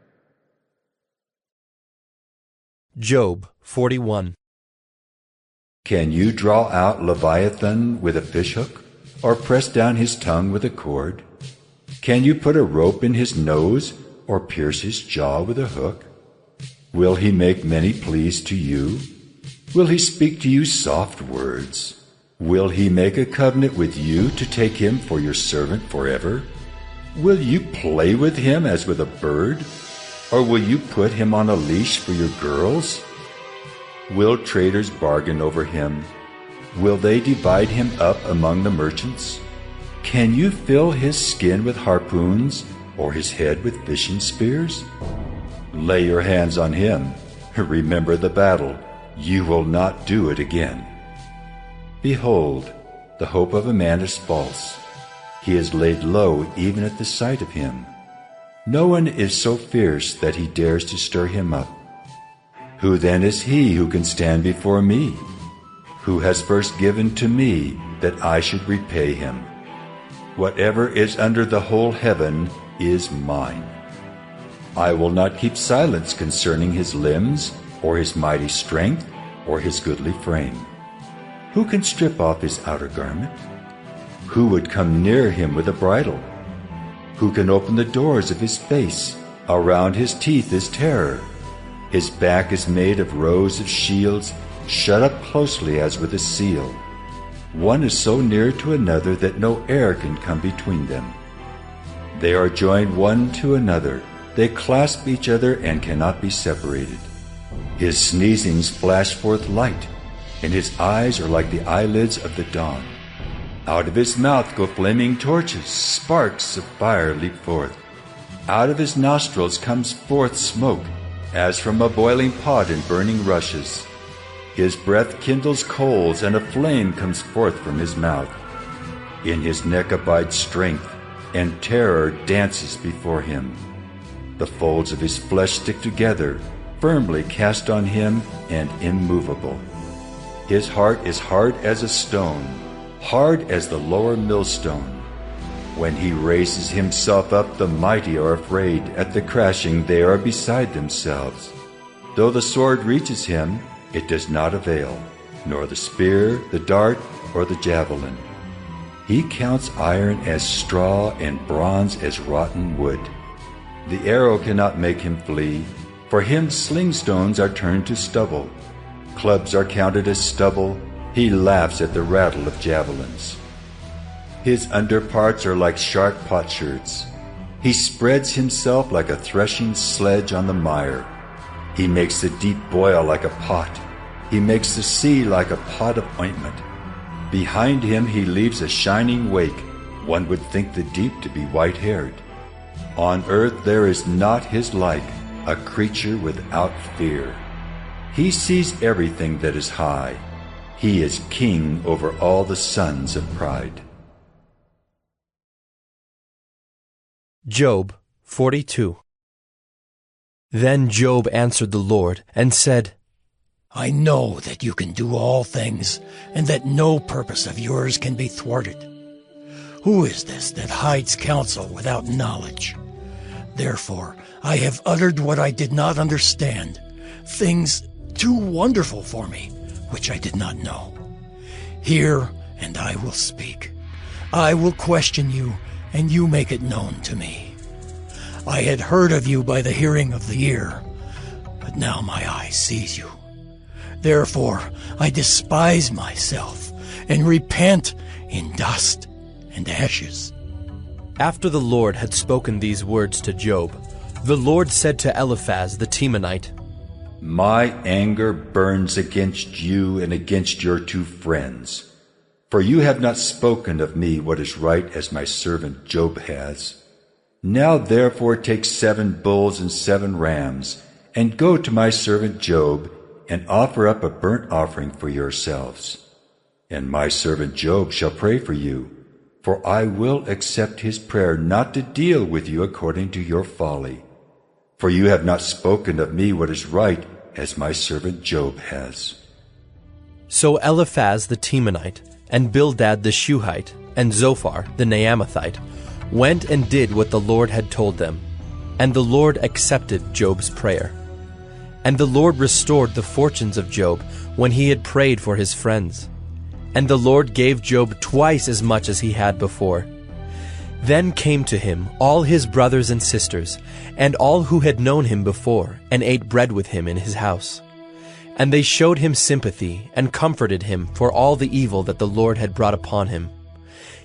Job 41. Can you draw out Leviathan with a fishhook, or press down his tongue with a cord? Can you put a rope in his nose, or pierce his jaw with a hook? Will he make many pleas to you? Will he speak to you soft words? Will he make a covenant with you to take him for your servant forever? Will you play with him as with a bird? Or will you put him on a leash for your girls? Will traders bargain over him? Will they divide him up among the merchants? Can you fill his skin with harpoons, or his head with fishing spears? Lay your hands on him. Remember the battle. You will not do it again. Behold, the hope of a man is false. He is laid low even at the sight of him. No one is so fierce that he dares to stir him up. Who then is he who can stand before me? Who has first given to me that I should repay him? Whatever is under the whole heaven is mine. I will not keep silence concerning his limbs, or his mighty strength, or his goodly frame. Who can strip off his outer garment? Who would come near him with a bridle? Who can open the doors of his face? Around his teeth is terror. His back is made of rows of shields, shut up closely as with a seal. One is so near to another that no air can come between them. They are joined one to another. They clasp each other and cannot be separated. His sneezings flash forth light, and his eyes are like the eyelids of the dawn. Out of his mouth go flaming torches, sparks of fire leap forth. Out of his nostrils comes forth smoke, as from a boiling pot and burning rushes. His breath kindles coals, and a flame comes forth from his mouth. In his neck abides strength, and terror dances before him. The folds of his flesh stick together, firmly cast on him and immovable. His heart is hard as a stone, hard as the lower millstone. When he raises himself up, the mighty are afraid. At the crashing they are beside themselves. Though the sword reaches him, it does not avail, nor the spear, the dart, or the javelin. He counts iron as straw and bronze as rotten wood. The arrow cannot make him flee. For him slingstones are turned to stubble. Clubs are counted as stubble. He laughs at the rattle of javelins. His underparts are like sharp potsherds. He spreads himself like a threshing sledge on the mire. He makes the deep boil like a pot. He makes the sea like a pot of ointment. Behind him he leaves a shining wake. One would think the deep to be white-haired. On earth there is not his like, a creature without fear. He sees everything that is high. He is king over all the sons of pride. Job 42. Then Job answered the Lord and said, I know that you can do all things, and that no purpose of yours can be thwarted. Who is this that hides counsel without knowledge? Therefore I have uttered what I did not understand, things too wonderful for me, which I did not know. Hear, and I will speak. I will question you, and you make it known to me. I had heard of you by the hearing of the ear, but now my eye sees you. Therefore I despise myself, and repent in dust and ashes. After the Lord had spoken these words to Job, the Lord said to Eliphaz the Temanite, My anger burns against you and against your two friends, for you have not spoken of me what is right as my servant Job has. Now therefore take 7 bulls and 7 rams, and go to my servant Job, and offer up a burnt offering for yourselves. And my servant Job shall pray for you, for I will accept his prayer not to deal with you according to your folly. For you have not spoken of me what is right, as my servant Job has. So Eliphaz the Temanite, and Bildad the Shuhite, and Zophar the Naamathite went and did what the Lord had told them, and the Lord accepted Job's prayer. And the Lord restored the fortunes of Job when he had prayed for his friends. And the Lord gave Job twice as much as he had before. Then came to him all his brothers and sisters, and all who had known him before, and ate bread with him in his house. And they showed him sympathy, and comforted him for all the evil that the Lord had brought upon him.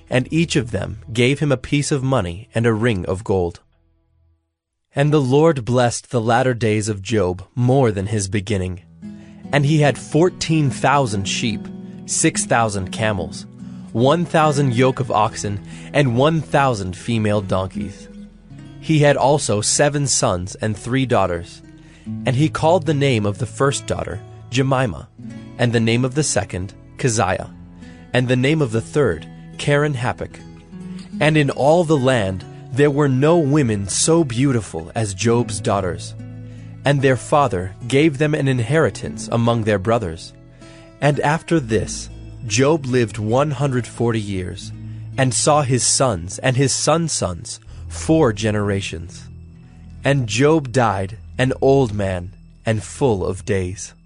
and each of them gave him a piece of money and a ring of gold. And the Lord blessed the latter days of Job more than his beginning. And he had 14,000 sheep, 6,000 camels, 1,000 yoke of oxen, and 1,000 female donkeys. He had also 7 sons and 3 daughters. And he called the name of the first daughter Jemimah, and the name of the second Keziah, and the name of the third Keren-Happuch. And in all the land there were no women so beautiful as Job's daughters. And their father gave them an inheritance among their brothers. And after this, Job lived 140 years, and saw his sons and his sons' sons 4 generations. And Job died an old man and full of days.